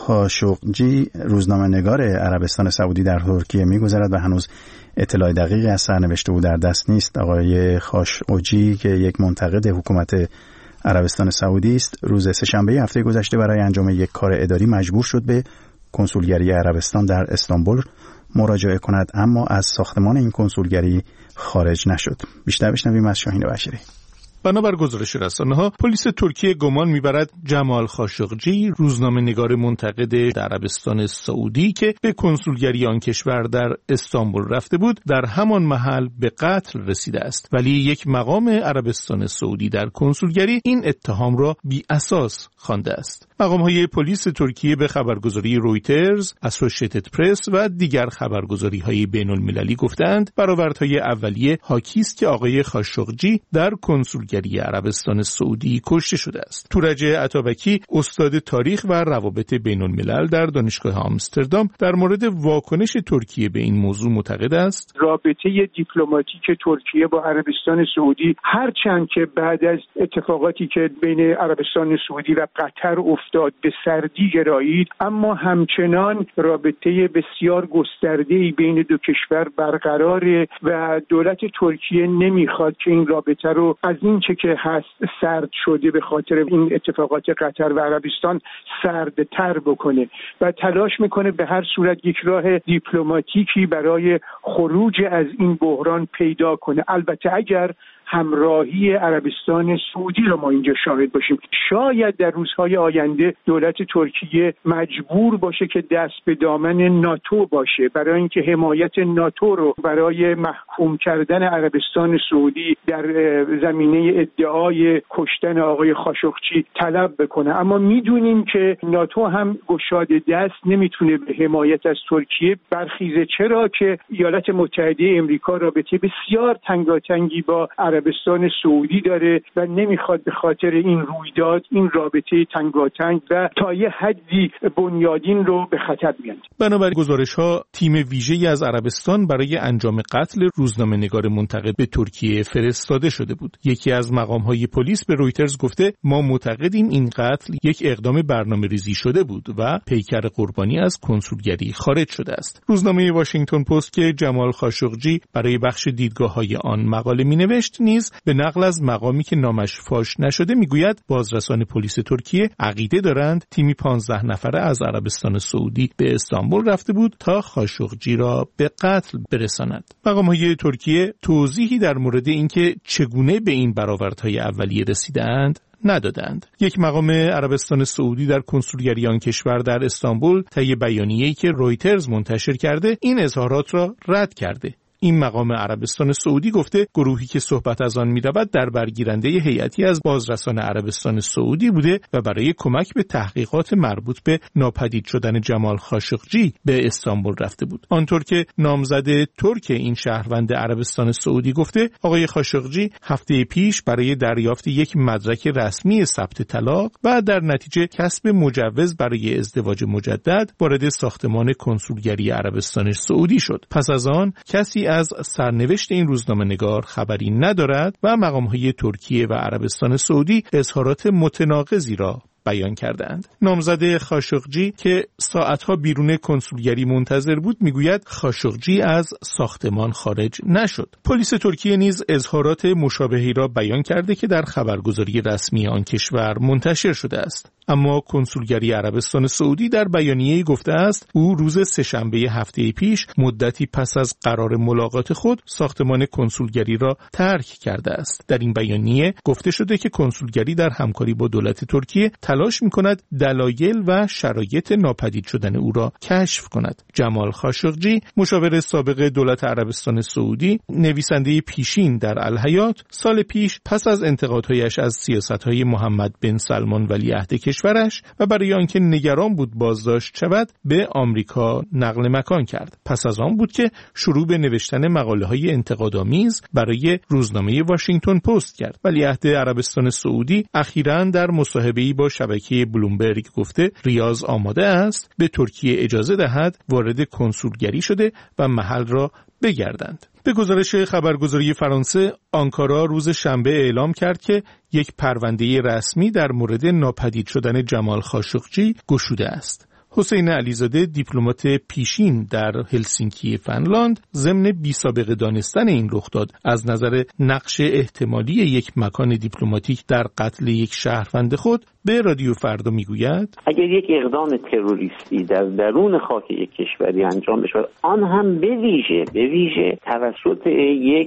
خاشقجی، روزنامه‌نگار عربستان سعودی در ترکیه می‌گذرد و هنوز اطلاع دقیقی از سرنوشت او در دست نیست. آقای خاشقجی که یک منتقد حکومت عربستان سعودی است، روز سه‌شنبه هفته گذشته برای انجام یک کار اداری مجبور شد به کنسولگری عربستان در استانبول مراجعه کند، اما از ساختمان این کنسولگری خارج نشد. بیشتر بشنویم از شاهین بشیری. بنابر گزارش رسانه‌ها، پلیس ترکیه گمان می‌برد جمال خاشقجی، روزنامه‌نگار منتقد عربستان سعودی که به کنسولگری آن کشور در استانبول رفته بود، در همان محل به قتل رسیده است. ولی یک مقام عربستان سعودی در کنسولگری این اتهام را بی اساس خوانده است. مقام‌های پلیس ترکیه به خبرگزاری رویترز، اسوشیتد پرس و دیگر خبرگزاری‌های بین‌المللی گفتند برآوردهای اولیه حاکی است که آقای خاشقجی در کنسولگری عربستان سعودی کشته شده است. تورج عطابکی، استاد تاریخ و روابط بین‌الملل در دانشگاه آمستردام، در مورد واکنش ترکیه به این موضوع معتقد است: رابطه دیپلماتیک ترکیه با عربستان سعودی هرچند که بعد از اتفاقاتی که بین عربستان سعودی و قطر افتاد به سردی گرایید، اما همچنان رابطه بسیار گسترده‌ای بین دو کشور برقراره و دولت ترکیه نمیخواد که این رابطه رو از این چه که هست سرد شده به خاطر این اتفاقات قطر و عربستان سردتر بکنه و تلاش میکنه به هر صورت یک راه دیپلماتیکی برای خروج از این بحران پیدا کنه. البته اگر همراهی عربستان سعودی رو ما اینجا شاهد باشیم، شاید در روزهای آینده دولت ترکیه مجبور باشه که دست به دامن ناتو باشه برای اینکه حمایت ناتو رو برای محکوم کردن عربستان سعودی در زمینه ادعای کشتن آقای خاشقجی طلب بکنه. اما میدونیم که ناتو هم گشاده دست نمیتونه به حمایت از ترکیه برخیزه، چرا که ایالات متحده امریکا رابطه بسیار تنگاتنگی با عربستان سعودی داره و نمیخواد به خاطر این رویداد این رابطه تنگاتنگ و تا یه حدی بنیادین رو به خطر بیاندازه. بنابراین گزارش‌ها تیم ویژه‌ای از عربستان برای انجام قتل روزنامه‌نگار منتقد به ترکیه فرستاده شده بود. یکی از مقام‌های پلیس به رویترز گفته ما معتقدیم این قتل یک اقدام برنامه‌ریزی شده بود و پیکر قربانی از کنسولگری خارج شده است. روزنامه واشنگتن پست که جمال خاشقجی برای بخش دیدگاه‌های آن مقاله می‌نوشت نیز به نقل از مقامی که نامش فاش نشده میگوید بازرسان پلیس ترکیه عقیده دارند تیمی پانزده نفره از عربستان سعودی به استانبول رفته بود تا خاشقجی را به قتل برساند. مقام‌های ترکیه توضیحی در مورد اینکه چگونه به این برآوردهای اولیه رسیدند ندادند. یک مقام عربستان سعودی در کنسولگری آن کشور در استانبول طی بیانیه‌ای که رویترز منتشر کرده این اظهارات را رد کرده. این مقام عربستان سعودی گفته گروهی که صحبت از آن می‌رود در برگیرنده هیئتی از بازرسان عربستان سعودی بوده و برای کمک به تحقیقات مربوط به ناپدید شدن جمال خاشقجی به استانبول رفته بود. آنطور که نامزد ترک این شهروند عربستان سعودی گفته آقای خاشقجی هفته پیش برای دریافت یک مدرک رسمی ثبت طلاق و در نتیجه کسب مجوز برای ازدواج مجدد وارد ساختمان کنسولگری عربستان سعودی شد. پس از آن کسی از سرنوشت این روزنامه‌نگار خبری ندارد و مقام‌های ترکیه و عربستان سعودی اظهارات متناقضی را بیان کردند. نامزد خاشقجی که ساعتها بیرون کنسولگری منتظر بود میگوید خاشقجی از ساختمان خارج نشد. پلیس ترکیه نیز اظهارات مشابهی را بیان کرده که در خبرگزاری رسمی آن کشور منتشر شده است. اما کنسولگری عربستان سعودی در بیانیه‌ای گفته است او روز سه‌شنبه هفته پیش مدتی پس از قرار ملاقات خود ساختمان کنسولگری را ترک کرده است. در این بیانیه گفته شده که کنسولگری در همکاری با دولت ترکیه تلاش می‌کند دلایل و شرایط ناپدید شدن او را کشف کند. جمال خاشقجی مشاور سابق دولت عربستان سعودی، نویسنده پیشین در الحیات، سال پیش پس از انتقادهایش از سیاست‌های محمد بن سلمان ولیعهد کشورش و برای آنکه نگران بود بازداشت شود به آمریکا نقل مکان کرد. پس از آن بود که شروع به نوشتن مقاله‌های انتقادآمیز برای روزنامه واشنگتن پست کرد. ولیعهد عربستان سعودی اخیراً در مصاحبه‌ای با شبکه بلومبرگ گفته ریاض آماده است به ترکیه اجازه دهد وارد کنسولگری شده و محل را بگردند. به گزارش خبرگزاری فرانسه، آنکارا روز شنبه اعلام کرد که یک پرونده رسمی در مورد ناپدید شدن جمال خاشقجی گشوده است. حسین علیزاده دیپلمات پیشین در هلسینکی فنلاند ضمن بی‌سابقه دانستن این رخداد از نظر نقش احتمالی یک مکان دیپلماتیک در قتل یک شهروند خود به رادیو فردا میگوید اگر یک اقدام تروریستی در درون خاک یک کشوری انجام بشود، آن هم به ویژه به ویژه توسط یک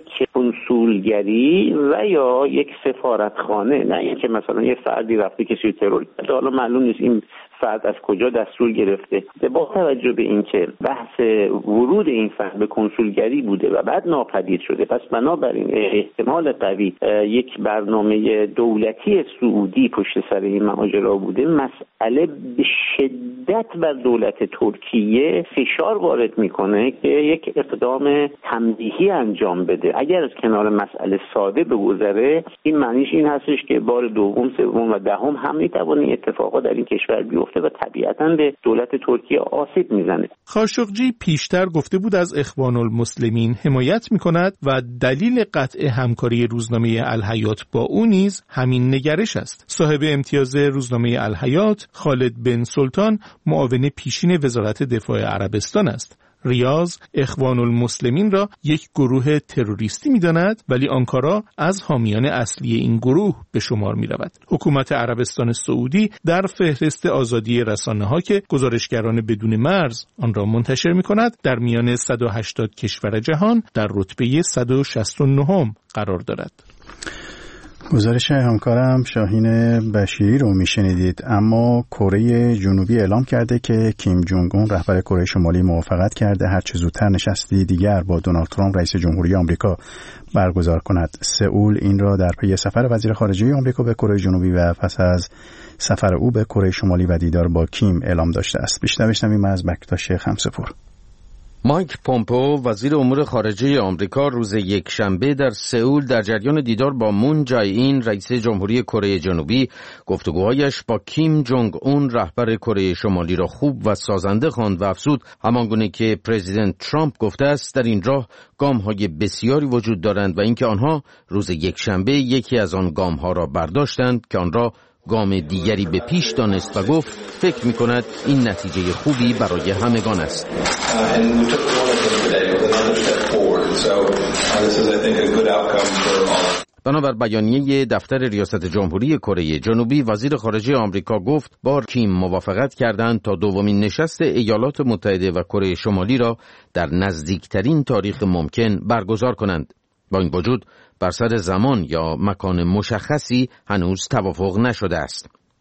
کنسولگری و یا یک سفارتخانه، نه اینکه مثلا یه فردی رفته کسی ترور کرده، حالا معلوم نیست این فرد از کجا دستور گرفته، با توجه به اینکه بحث ورود این فرد به کنسولگری بوده و بعد ناپدید شده، پس بنابراین احتمال قوی یک برنامه دولتی سعودی پشت سر این ماجرا بوده. مسئله به شدت بر دولت ترکیه فشار وارد میکنه که یک اقدام تنبیهی انجام بده. اگر از کنار مسئله ساده بگذره، این معنیش این هستش که بار دوم، سوم و دهم هم میتونه اتفاقا در این کشور بیفته و طبیعتاً به دولت ترکیه آسیب میزنه. خاشقجی پیشتر گفته بود از اخوان المسلمین حمایت میکند و دلیل قطع همکاری روزنامه الحیات با او نیز همین نگرش است. صاحب امتیاز روزنامه الحیات، خالد بن سلطان، معاون پیشین وزارت دفاع عربستان است. ریاض اخوان المسلمین را یک گروه تروریستی می‌داند، ولی آنکارا از حامیان اصلی این گروه به شمار می‌رود. حکومت عربستان سعودی در فهرست آزادی رسانه‌ها که گزارشگران بدون مرز آن را منتشر می‌کند، در میان صد و هشتاد کشور جهان در رتبه صد و شصت و نه قرار دارد. گزارش همکارم شاهین بشیری رو میشنیدید. اما کره جنوبی اعلام کرده که کیم جونگ اون رهبر کره شمالی موافقت کرده هر چه زودتر نشستی دیگر با دونالد ترامپ رئیس جمهوری آمریکا برگزار کند. سئول این را در پی سفر وزیر خارجه آمریکا به کره جنوبی و پس از سفر او به کره شمالی و دیدار با کیم اعلام داشته است. بیشتر بشنویم از بکتاش خمسه‌پور. مایک پومپئو وزیر امور خارجه آمریکا روز یکشنبه در سئول در جریان دیدار با مون جای این رئیس جمهوری کره جنوبی گفتگوهایش با کیم جونگ اون رهبر کره شمالی را خوب و سازنده خواند و افزود همانگونه که پرزیدنت ترامپ گفته است در این راه گام‌های بسیاری وجود دارند و اینکه آنها روز یکشنبه یکی از آن گام‌ها را برداشتند که آن را گام دیگری به پیش دانست و گفت فکر می‌کند این نتیجه خوبی برای همگان است. بنابر بیانیه دفتر ریاست جمهوری کره جنوبی، وزیر خارجه آمریکا گفت با کیم موافقت کردند تا دومین نشست ایالات متحده و کره شمالی را در نزدیکترین تاریخ ممکن برگزار کنند. با این وجود بر سر زمان یا مکان مشخصی هنوز توافق نشده است.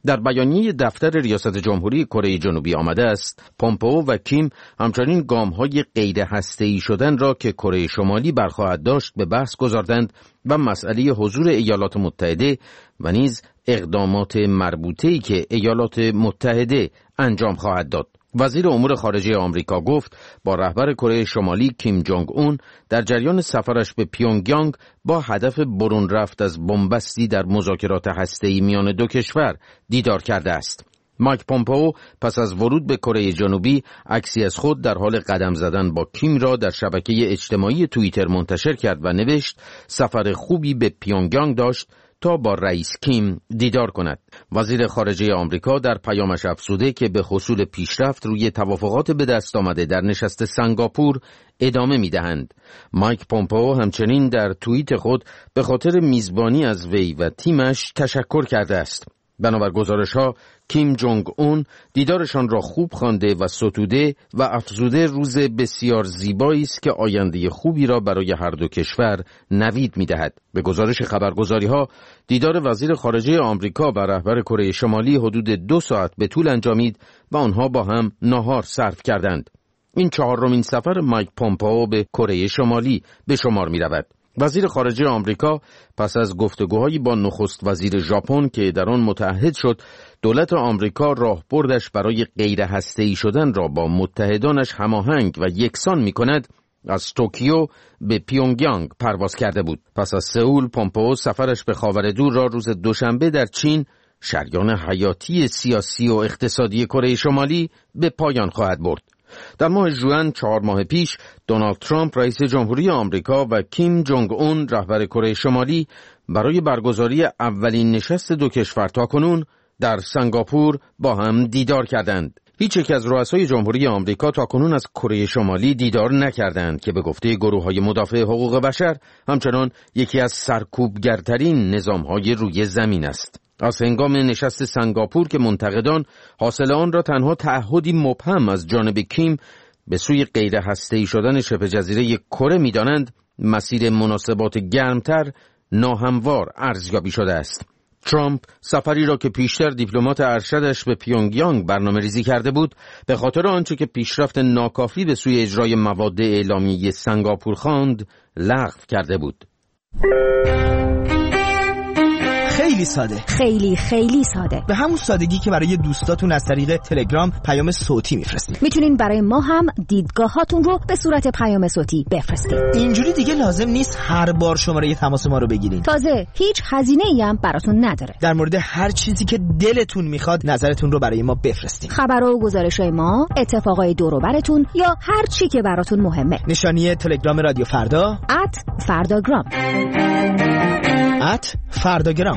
در بیانیه دفتر ریاست جمهوری کره جنوبی آمده است پومپئو و کیم همچنین گام‌های غیر هسته‌ای شدن را که کره شمالی برخواهد داشت به بحث گذاردند و مسئله حضور ایالات متحده و نیز اقدامات مربوطه‌ای که ایالات متحده انجام خواهد داد. وزیر امور خارجه آمریکا گفت با رهبر کره شمالی کیم جونگ اون در جریان سفرش به پیونگیانگ با هدف برون رفت از بنبستی در مذاکرات هسته‌ای میان دو کشور دیدار کرده است. مایک پومپئو پس از ورود به کره جنوبی عکسی از خود در حال قدم زدن با کیم را در شبکه اجتماعی توییتر منتشر کرد و نوشت سفر خوبی به پیونگیانگ داشت تا با رئیس کیم دیدار کند. وزیر خارجه آمریکا در پیامش افزوده که به حصول پیشرفت روی توافقات به دست آمده در نشست سنگاپور ادامه می‌دهند. مایک پومپئو همچنین در توییت خود به خاطر میزبانی از وی و تیمش تشکر کرده است. بنابر گزارش‌ها کیم جونگ اون دیدارشان را خوب خوانده و ستوده و افزوده روز بسیار زیبایی است که آینده خوبی را برای هر دو کشور نوید می‌دهد. به گزارش خبرگزاری‌ها دیدار وزیر خارجه آمریکا و رهبر کره شمالی حدود دو ساعت به طول انجامید و آنها با هم ناهار صرف کردند. این چهارمین سفر مایک پومپئو به کره شمالی به شمار می‌رود. وزیر خارجه آمریکا پس از گفتگوهایی با نخست وزیر ژاپن که در آن متعهد شد دولت آمریکا راهبردش برای غیر هسته‌ای شدن را با متحدانش هماهنگ و یکسان می‌کند، از توکیو به پیونگیانگ پرواز کرده بود. پس از سئول پومپئو سفرش به خاورمیانه را روز دوشنبه در چین، شریان حیاتی سیاسی و اقتصادی کره شمالی، به پایان خواهد برد. در ماه ژوئن چهار ماه پیش دونالد ترامپ رئیس جمهوری آمریکا و کیم جونگ اون رهبر کره شمالی برای برگزاری اولین نشست دو کشور تاکنون در سنگاپور با هم دیدار کردند. هیچ یک از رؤسای جمهوری آمریکا تاکنون از کره شمالی دیدار نکردند که به گفته گروه‌های مدافع حقوق بشر همچنان یکی از سرکوبگرترین نظام‌های روی زمین است. از هنگام نشست سنگاپور که منتقدان حاصل آن را تنها تعهدی مبهم از جانب کیم به سوی غیر هسته‌ای شدن شبه جزیره کره می‌دانند، مسیر مناسبات گرمتر ناهموار ارزیابی شده است. ترامپ سفری را که پیشتر دیپلمات ارشدش به پیونگیانگ برنامه ریزی کرده بود، به خاطر آنچه که پیشرفت ناکافی به سوی اجرای مواد اعلامیه سنگاپور خواند، لغو کرده بود. خیلی ساده، خیلی خیلی ساده، به همون سادگی که برای دوستاتون از طریق تلگرام پیام صوتی میفرستید. میتونین برای ما هم دیدگاهاتون رو به صورت پیام صوتی بفرستید. اینجوری دیگه لازم نیست هر بار شماره تماس ما رو بگیرین. تازه هیچ هزینه‌ای هم براتون نداره. در مورد هر چیزی که دلتون میخواد نظرتون رو برای ما بفرستید. خبرها و گزارش‌های ما، اتفاقای دور و براتون یا هر چی که براتون مهمه. نشانی تلگرام رادیو فردا ات فرداگرام ات فرداگرام.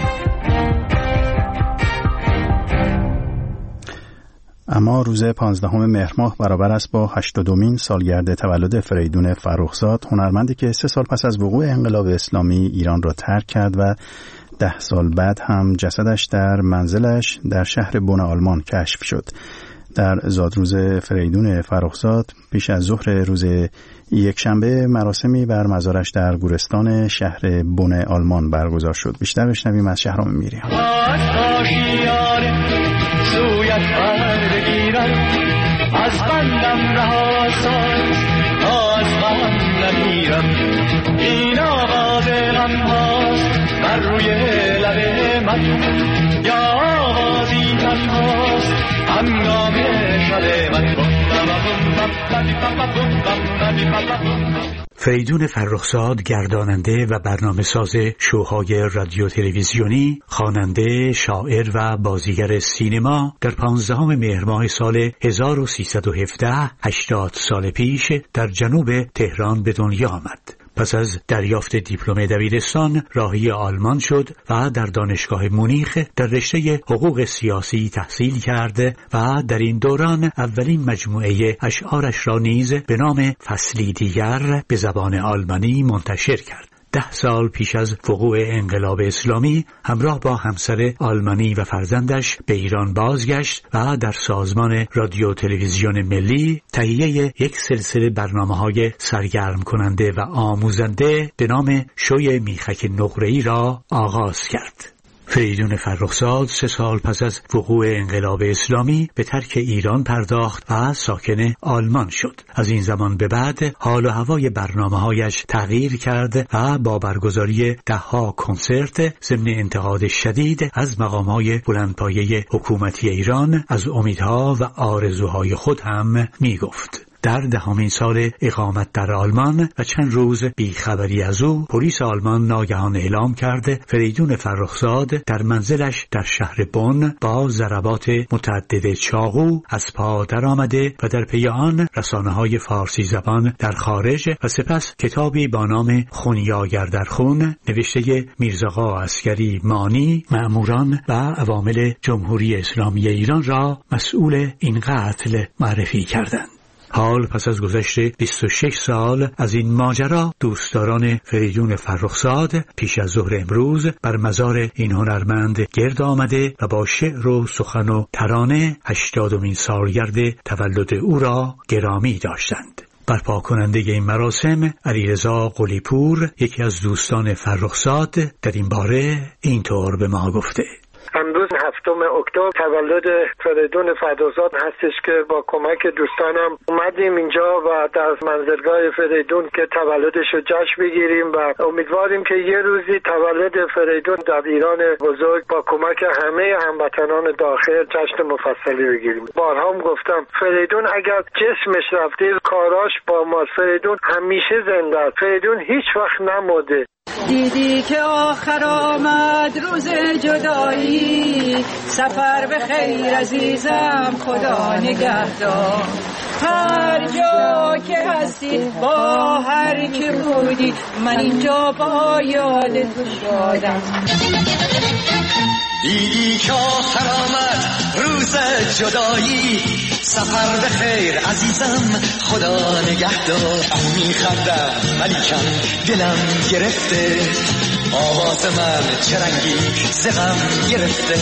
اما روز پانزدهم مهر ماه برابر است با هشتادمین سالگرد تولد فریدون فرخزاد، هنرمندی که سه سال پس از وقوع انقلاب اسلامی ایران را ترک کرد و ده سال بعد هم جسدش در منزلش در شهر بن آلمان کشف شد. در زادروز فریدون فرخزاد پیش از ظهر روز یکشنبه مراسمی بر مزارش در گورستان شهر بن آلمان برگزار شد. بیشتر بشنویم از شهرام میری. از بندم رها ساز از غم نمیرم، این آواز غم هاست بر روی لب من، یا آوازی تنهاست هنگام شب من. فریدون فرخزاد گرداننده و برنامه ساز شوهای رادیو تلویزیونی، خواننده، شاعر و بازیگر سینما در پانزدهم مهر ماه سال هزار و سیصد و هفده، هشتاد سال پیش در جنوب تهران به دنیا آمد. پس از دریافت دیپلم دبیرستان راهی آلمان شد و در دانشگاه مونیخ در رشته حقوق سیاسی تحصیل کرد و در این دوران اولین مجموعه اشعارش را نیز به نام فصلی دیگر به زبان آلمانی منتشر کرد. ده سال پیش از وقوع انقلاب اسلامی همراه با همسر آلمانی و فرزندش به ایران بازگشت و در سازمان رادیو تلویزیون ملی تهیه یک سلسله برنامه‌های سرگرم کننده و آموزنده به نام شوی میخک نقره‌ای را آغاز کرد. فریدون فرخزاد سه سال پس از وقوع انقلاب اسلامی به ترک ایران پرداخت و ساکن آلمان شد. از این زمان به بعد حال و هوای برنامه‌هایش تغییر کرد و با برگزاری ده‌ها کنسرت ضمن انتقاد شدید از مقام‌های بلندپایه حکومتی ایران از امیدها و آرزوهای خود هم می‌گفت. در دهمین سال اقامت در آلمان و چند روز بیخبری از او، پلیس آلمان ناگهان اعلام کرده فریدون فرخزاد در منزلش در شهر بن با ضربات متعدد چاقو از پا در آمده و در پی آن رسانه‌های فارسی زبان در خارج و سپس کتابی با نام خونیاگر در خون نوشته میرزاغا عسکری مانی مأموران و عوامل جمهوری اسلامی ایران را مسئول این قتل معرفی کردند. حال پس از گذشت بیست و شش سال از این ماجرا، دوستداران فریدون فرخزاد پیش از ظهر امروز بر مزار این هنرمند گرد آمده و با شعر و سخن و ترانه هشتادمین سالگرد تولد او را گرامی داشتند. برپا کننده این مراسم علیرضا قلی‌پور، یکی از دوستان فرخزاد، در این باره اینطور به ما گفته: امروز هفتم اکتبر تولد فریدون فرخزاد هستش که با کمک دوستانم اومدیم اینجا و در منزلگاه فریدون که تولدش رو جشن بگیریم و امیدواریم که یه روزی تولد فریدون در ایران بزرگ با کمک همه هموطنان داخل جشن مفصلی بگیریم. بارها هم گفتم فریدون اگر جسمش رفته کاراش با ما، فریدون همیشه زنده است، فریدون هیچ وقت نمرده. دیدی که آخر آمد روز جدایی، سفر به خیر عزیزم، خدا نگهدار. هر جا که هستی با هر که بودی، من اینجا با یاد تو شادم. دیدی که آخر آمد روز جدایی، سفر به خیر عزیزم، خدا نگهدار. میخندم ولیکن دلم گرفته، آواز من چرنگی زغم گرفته.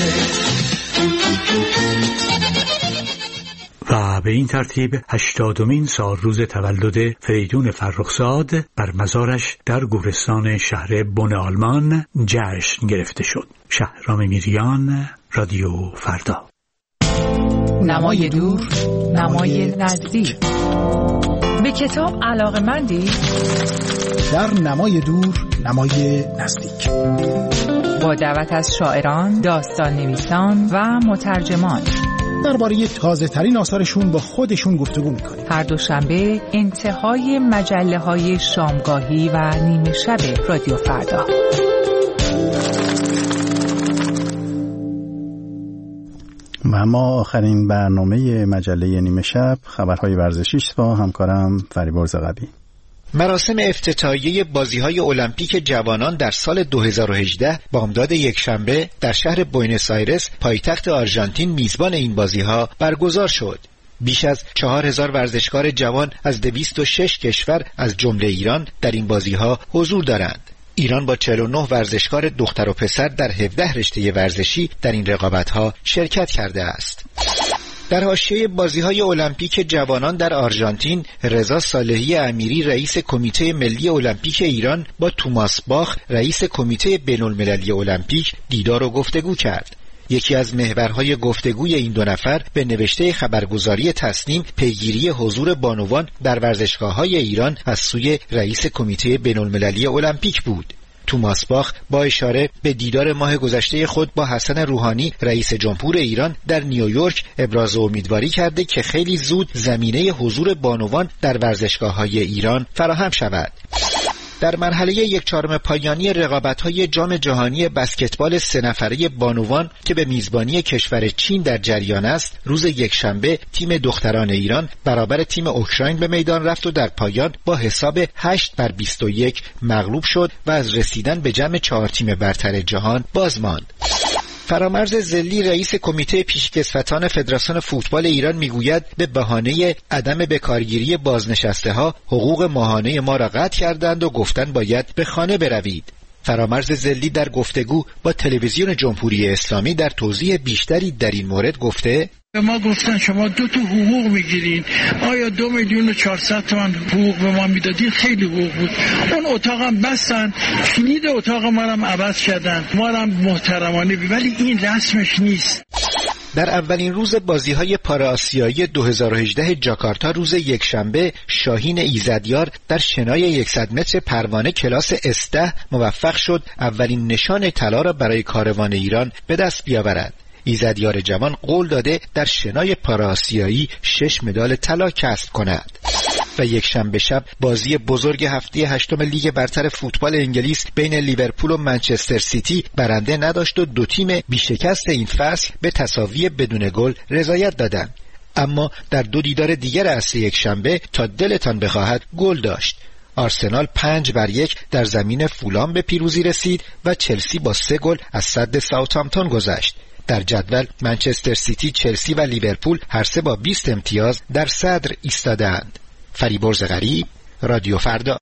و به این ترتیب هشتادمین سال روز تولد فریدون فرخزاد بر مزارش در گورستان شهر بن آلمان جشن گرفته شد. شهرام میریان، رادیو فردا. نمای دور، نمای نزدیک. به کتاب علاقه‌مندی؟ در نمای دور، نمای نزدیک. با دعوت از شاعران، داستان نویسان و مترجمان درباره تازه ترین آثارشون با خودشون گفتگو میکنیم. هر دوشنبه انتهای مجله های شامگاهی و نیمه شب رادیو فردا. و اما آخرین برنامه مجله نیمه شب خبرهای ورزشی است با همکارم فریبرز قبی. مراسم افتتاحیه بازی‌های المپیک جوانان در سال دو هزار و هجده بامداد یکشنبه در شهر بوئنوس آیرس پایتخت آرژانتین میزبان این بازی‌ها برگزار شد. بیش از چهار هزار ورزشکار جوان از دویست و شش کشور از جمله ایران در این بازی‌ها حضور دارند. ایران با چهل و نه ورزشکار دختر و پسر در هفده رشته ورزشی در این رقابت‌ها شرکت کرده است. در حاشیه بازی‌های المپیک جوانان در آرژانتین، رضا صالحی امیری رئیس کمیته ملی المپیک ایران با توماس باخ رئیس کمیته بین‌المللی المپیک دیدار و گفتگو کرد. یکی از محورهای گفتگوی این دو نفر به نوشته خبرگزاری تصنیم پیگیری حضور بانوان در ورزشگاه‌های ایران از سوی رئیس کمیته بین‌المللی المپیک بود. توماس باخ با اشاره به دیدار ماه گذشته خود با حسن روحانی رئیس جمهور ایران در نیویورک ابراز امیدواری کرده که خیلی زود زمینه حضور بانوان در ورزشگاه‌های ایران فراهم شود. در مرحله یک چهارم پایانی رقابت‌های جام جهانی بسکتبال سه نفره بانوان که به میزبانی کشور چین در جریان است، روز یکشنبه تیم دختران ایران برابر تیم اوکراین به میدان رفت و در پایان با حساب هشت بر بیست و یک مغلوب شد و از رسیدن به جمع چهار تیم برتر جهان باز ماند. فرامرز زلی رئیس کمیته پیشکسوتان فدراسیون فوتبال ایران میگوید به بهانه عدم بکارگیری بازنشسته ها حقوق ماهانه ما را قطع کردند و گفتند باید به خانه بروید. فرامرز ذلی در گفتگو با تلویزیون جمهوری اسلامی در توضیح بیشتری در این مورد گفته: به ما گفتن شما دو تا حقوق میگیرین، آیا دو میلیون و چهارصد تومن حقوق به ما میدادین؟ خیلی حقوق بود. اون اتاقم بستن، کلید اتاق ما هم عوض کردن، ما هم محترمانه بی، ولی این رسمش نیست. در اولین روز بازی‌های پارآسیایی دو هزار و هجده جاکارتا روز یکشنبه، شاهین ایزدیار در شنای صد متر پروانه کلاس اس ده موفق شد اولین نشان طلا را برای کاروان ایران به دست بیاورد. ایزدیار جوان قول داده در شنای پارآسیایی شش مدال طلا کسب کند. و یک شنبه شب بازی بزرگ هفته هشتم لیگ برتر فوتبال انگلیس بین لیورپول و منچستر سیتی برنده نداشت و دو تیم بیشکست این فصل به تساوی بدون گل رضایت دادند. اما در دو دیدار دیگر عصر یک شنبه تا دلتان بخواهد گل داشت. آرسنال پنج بر یک در زمین فولام به پیروزی رسید و چلسی با سه گل از سد ساوثهامپتون گذشت. در جدول منچستر سیتی، چلسی و لیورپول هر سه با بیست امتیاز در صدر ایستادند. فریبرز غریب، رادیو فردا.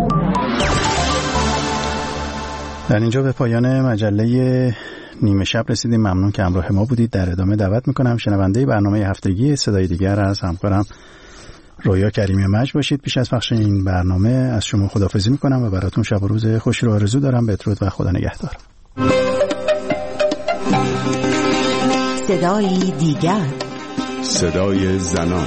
در اینجا به پایان مجله نیمه شب رسیدیم. ممنون که همراه ما بودید. در ادامه دعوت میکنم شنونده برنامه هفتگی صدای دیگر از همکارم رویا کریمی مجد باشید. پیش از پخش این برنامه از شما خداحافظی میکنم و براتون شب و روز خوشی رو آرزو دارم. بدرود و خدا نگهدار. صدای دیگر، صدای زنان.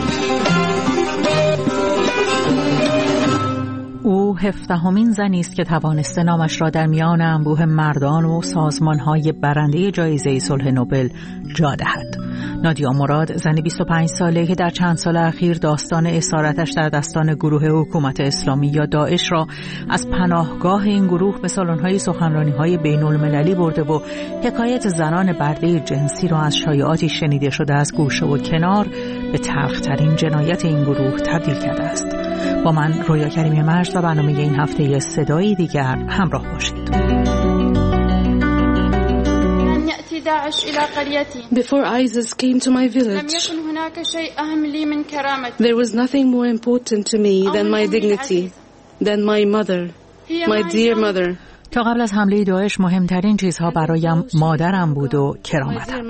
او هفدهمین زنی است که توانسته نامش را در میان انبوه مردان و سازمان‌های برنده جایزه صلح نوبل جا دهد. نادیا مراد، زن بیست و پنج ساله که در چند سال اخیر داستان اسارتش در دستان گروه حکومت اسلامی یا داعش را از پناهگاه این گروه به سالن‌های سخنرانی‌های بین‌المللی برده و حکایت زنان برده جنسی را از شایعاتی شنیده شده از گوشه و کنار به تلخ‌ترین جنایت این گروه تبدیل کرده است. با من رویا کریمی مجد و برنامه این هفته صدایی دیگر همراه باشید. Before ISIS came to my village, there was nothing more important to me than my dignity, than my mother, my dear mother. تا قبل از حمله داعش مهمترین چیزها برایم مادرم بود و کرامتم.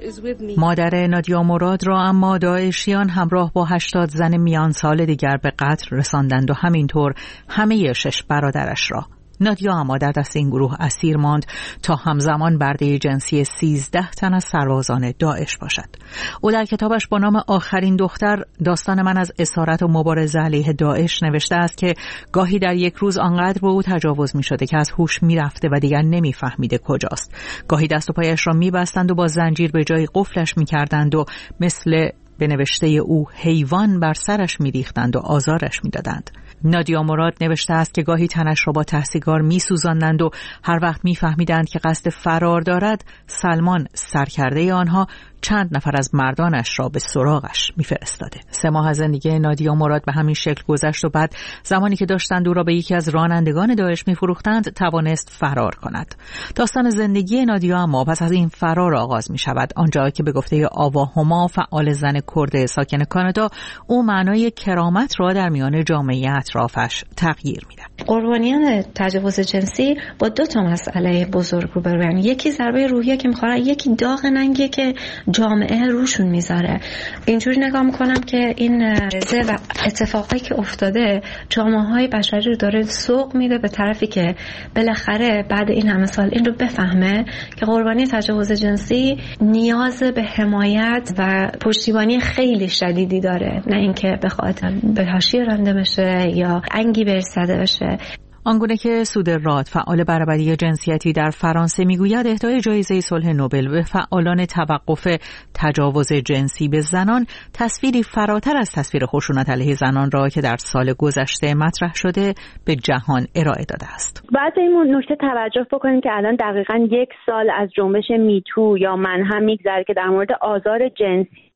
مادر نادیا مراد را اما داعشیان همراه با هشتاد زن میان سال دیگر به قتل رساندند و همینطور همه شش برادرش را. نادیا اما در دست این گروه اسیر ماند تا همزمان برده جنسی سیزده تن از سربازان داعش باشد. او در کتابش با نام آخرین دختر داستان من از اسارت و مبارزه علیه داعش نوشته است که گاهی در یک روز آنقدر به او تجاوز می شده که از هوش می رفته و دیگر نمی فهمیده کجاست. گاهی دست و پایش را می بستند و با زنجیر به جای قفلش می کردند و مثل به نوشته او حیوان بر سرش می ریختند و آزارش می دادند. نادیا مراد نوشته است که گاهی تنش را با ته سیگار می سوزاندند و هر وقت می فهمیدند که قصد فرار دارد، سلمان سرکرده آنها چند نفر از مردانش را به سراغش میفرستاده. سه ماه از زندگی نادیا مراد به همین شکل گذشت و بعد زمانی که داشتند او را به یکی از رانندگان داعش میفروختند توانست فرار کند. داستان زندگی نادیا اما پس از این فرار آغاز می شود، آنجا که به گفته آوا هما، فعال زن کرد ساکن کانادا، او معنای کرامت را در میان جامعه اطرافش تغییر میده. قربانیان تجاوز جنسی با دو تا مسئله بزرگ روبروان. یکی ضربه روحیه که میخورن، یکی داغ ننگی که جامعه روشون میذاره. اینجوری نگاه میکنم که این رزه و اتفاقی که افتاده جامعه‌های بشری رو داره سوق میده به طرفی که بالاخره بعد این همه سال این رو بفهمه که قربانی تجاوز جنسی نیاز به حمایت و پشتیبانی خیلی شدیدی داره، نه اینکه بخواد به حاشیه رانده بشه یا انگی برساده بشه. آنگونه که سودراد، فعال برابری جنسیتی در فرانسه، میگوید اهدای جایزه صلح نوبل به فعالان توقف تجاوز جنسی به زنان تصویری فراتر از تصویر خشونت علیه زنان را که در سال گذشته مطرح شده به جهان ارائه داده است. باید این نکته توجه بکنیم که الان دقیقاً یک سال از جنبش میتو یا من هم میگذره که در مورد آزار جنسی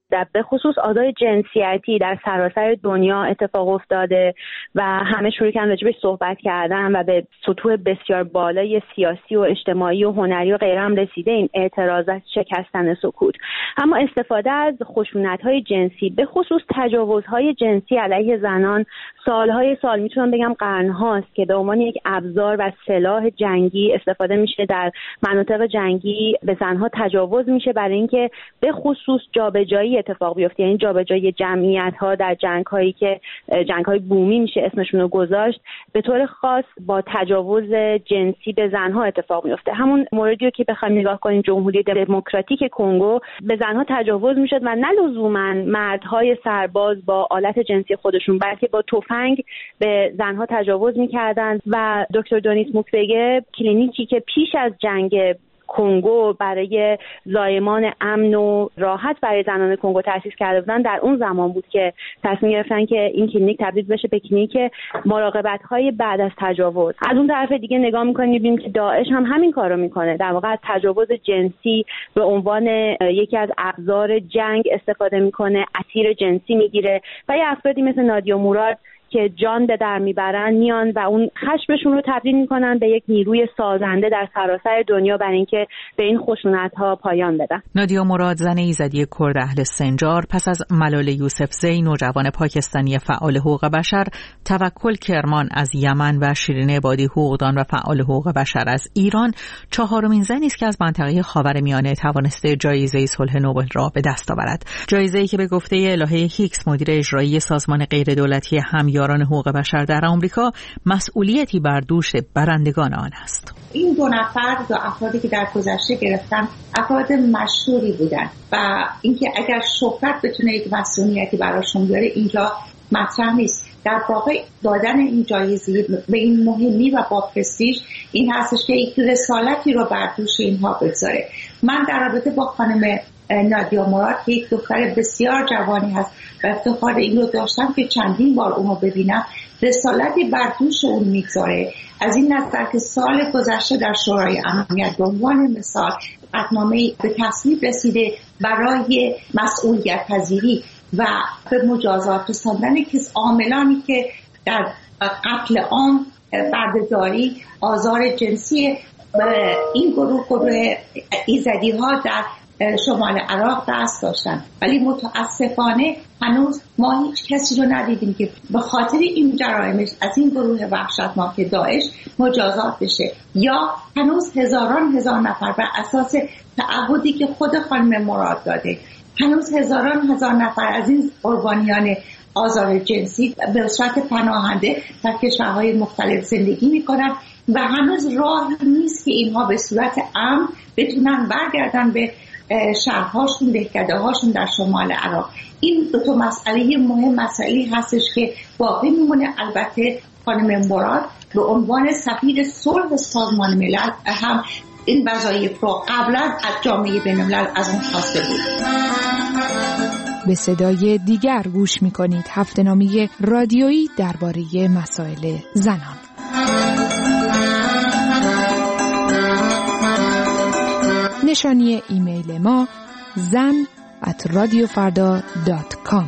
در به خصوص آزار جنسیتی در سراسر دنیا اتفاق افتاده و همه شروع کردن راجبش صحبت کردن و به سطوح بسیار بالای سیاسی و اجتماعی و هنری و غیره هم رسیده این اعتراضات شکستن سکوت. اما استفاده از خشونت‌های جنسی به خصوص تجاوزهای جنسی علیه زنان سالهای سال، میتونم بگم قرن‌هاست که به عنوان یک ابزار و سلاح جنگی استفاده میشه. در مناطق جنگی به زنها تجاوز میشه برای اینکه به خصوص جابجایی اتفاق بیفته، یعنی جابجایی جمعیت‌ها در جنگ‌هایی که جنگ‌های بومی میشه اسمشون رو گذاشت، به طور خاص با تجاوز جنسی به زنها اتفاق میفته. همون موردی رو که بخوایم نگاه کنیم جمهوری دموکراتیک کنگو به زنها تجاوز میشد و نه لزوما مردهای سرباز با آلت جنسی خودشون بلکه با تفنگ به زنها تجاوز میکردند و دکتر دونیس موکوگه کلینیکی که پیش از جنگ کنگو برای زایمان امن و راحت برای زنان کنگو تأسیس کرده بودن، در اون زمان بود که تصمیم گرفتن که این کلینیک تبدیل بشه به کلینیک مراقبت‌های بعد از تجاوز. از اون طرف دیگه نگاه می‌کنیم می‌بینیم که داعش هم همین کارو میکنه، در واقع تجاوز جنسی به عنوان یکی از ابزار جنگ استفاده میکنه، اسیر جنسی میگیره و یه افرادی مثل نادیا موراد که جان به در میبرن میان و اون خشمشون رو تبدیل میکنن به یک نیروی سازنده در سراسر دنیا برای اینکه به این خشونت‌ها پایان بدن. نادیا مراد، زن ایزدی کرد اهل سنجار، پس از ملال یوسفزی نوجوان پاکستانی فعال حقوق بشر، توکل کرمان از یمن و شیرین عبادی حقوقدان و فعال حقوق بشر از ایران چهارمین زنی است که از منطقه خاورمیانه توانسته جایزه صلح نوبل را به دست آورد. جایزه‌ای که به گفته الهه هیکس مدیر اجرایی سازمان غیردولتی هم یاران حقوق بشر در آمریکا مسئولیتی بر دوش برندگان آن است. این دو نفر دو افرادی که در گذشته گرفتن افراد مشهوری بودن و اینکه اگر شهرت بتونه یک مسئولیتی براشون بیاره اینجا مطرح نیست. در واقع دادن این جایزه به این مهمی و با پرستیژ این هستش که یک رسالتی رو بر دوش اینها بگذاره. من در رابطه با خانم نادیا مراد که یک دختر بسیار جوانی هست و افتخار این رو داشتم که چندین بار اونو ببینم، رسالتی بر دوش اون میگذاره از این نظر که سال گذشته در شورای امنیت به عنوان مثال قطعنامه‌ای به تصویب رسیده برای مسئولیت پذیری و به مجازات رساندن که عاملانی که در قتل عام، بردهداری، آزار جنسی این گروه گروه ایزدی ها در شمال عراق دست داشتن، ولی متاسفانه هنوز ما هیچ کسی رو ندیدیم که به خاطر این جرائمش از این گروه وحشتناک داعش مجازات بشه. یا هنوز هزاران هزار نفر بر اساس تعهدی که خود خانم مراد داده، هنوز هزاران هزار نفر از این قربانیان آزار جنسی به صورت پناهنده در کشورهای مختلف زندگی میکنن و هنوز راه نیست که اینها به صورت امن بتونن برگردن به شهرهاشون، دهکده هاشون در شمال عراق. این دو تا مسئله مهم مسئله هستش که باقی میمونه. البته خانم مراد به عنوان سفیر صلح سازمان ملل هم این وظایف رو قبلا از جامعه بین‌الملل از اون خواسته بود. به صدای دیگر گوش میکنید، هفته‌نامه رادیویی درباره مسائل زنان. نشانی ایمیل ما زن ات رادیو فردا دات کام.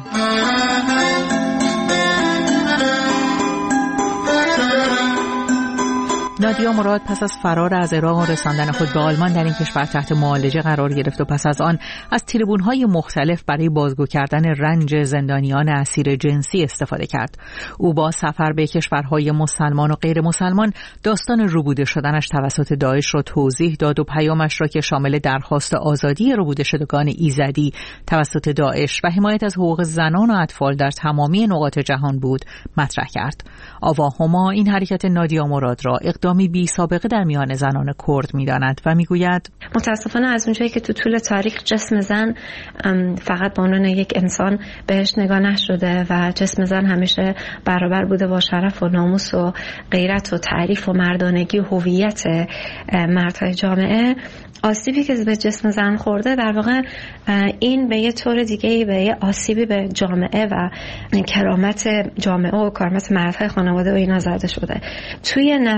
نادیا مراد پس از فرار از عراق و رساندن خود به آلمان در این کشور تحت معالجه قرار گرفت و پس از آن از تریبون‌های مختلف برای بازگو کردن رنج زندانیان اسیر جنسی استفاده کرد. او با سفر به کشورهای مسلمان و غیر مسلمان داستان روبوده شدنش توسط داعش را توضیح داد و پیامش را که شامل درخواست آزادی روبوده شدگان ایزدی توسط داعش و حمایت از حقوق زنان و اطفال در تمامی نقاط جهان بود مطرح کرد. آواهما این حرکت نادیا مراد را اقدامی بی سابقه در میان زنان کرد می‌داند و می‌گوید متاسفانه از اونجایی که تو طول تاریخ جسم زن فقط به عنوان یک انسان بهش نگاه نشده و جسم زن همیشه برابر بوده با شرف و ناموس و غیرت و تعریف و مردانگی و هویت مردهای جامعه، آسیبی که به جسم زن خورده در واقع این به یه طور دیگه به یه آسیبی به جامعه و کرامت جامعه و کرامت مردهای خانواده و اینا زده شده. توی نسل کشی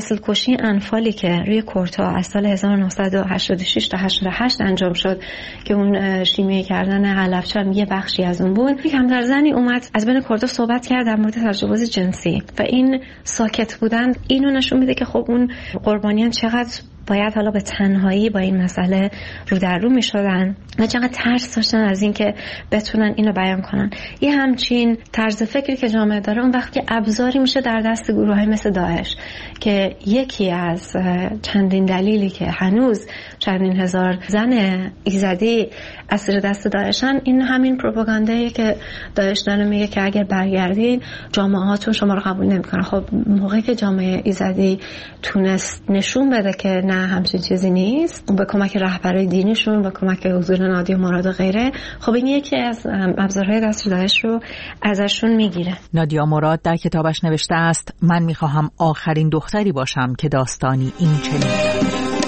بازداشتی انفالی که روی کورتا از سال هزار و نهصد و هشتاد و شش تا هشتاد و هشت انجام شد که اون شیمیایی کردن علفچه هم یه بخشی از اون بود، یک همدر زنی اومد از بین کورتا صحبت کرد در مورد تجاوز جنسی و این ساکت بودن اینو نشون میده که خب اون قربانیان چقدر باید حالا به تنهایی با این مسئله رو در رو میشدن و چقدر ترس داشتن از اینکه بتونن اینو بیان کنن. یه همچین طرز فکری که جامعه داره اون وقت که ابزاری میشه در دست گروه‌های مثل داعش که یکی از چندین دلیلی که هنوز چندین هزار زن ایزدی اسیر دست داعشن این همین پروپاگاندایی که داعش داره میگه که اگر برگردین جامعهاتون شما رو قبول نمیکنه. خب موقعی که جامعه ایزدی تونست نشون بده که نه همچین چیزی نیست به کمک رهبرای دینیشون، به کمک حضور نادی مراد و غیره، خب این یکی از ابزارهای دست داعش رو ازشون میگیره. نادیا مراد در کتابش نوشته است من میخواهم آخرین دختری باشم که داستانی این چنین.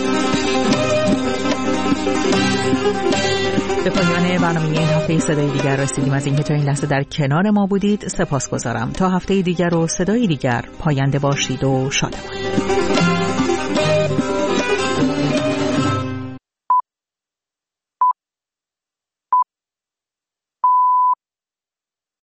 به پایان برنامه این هفته صدای دیگر رسیدیم. از اینکه تا این لحظه در کنار ما بودید سپاسگزارم. تا هفته دیگر و صدای دیگر پاینده باشید و شادمان.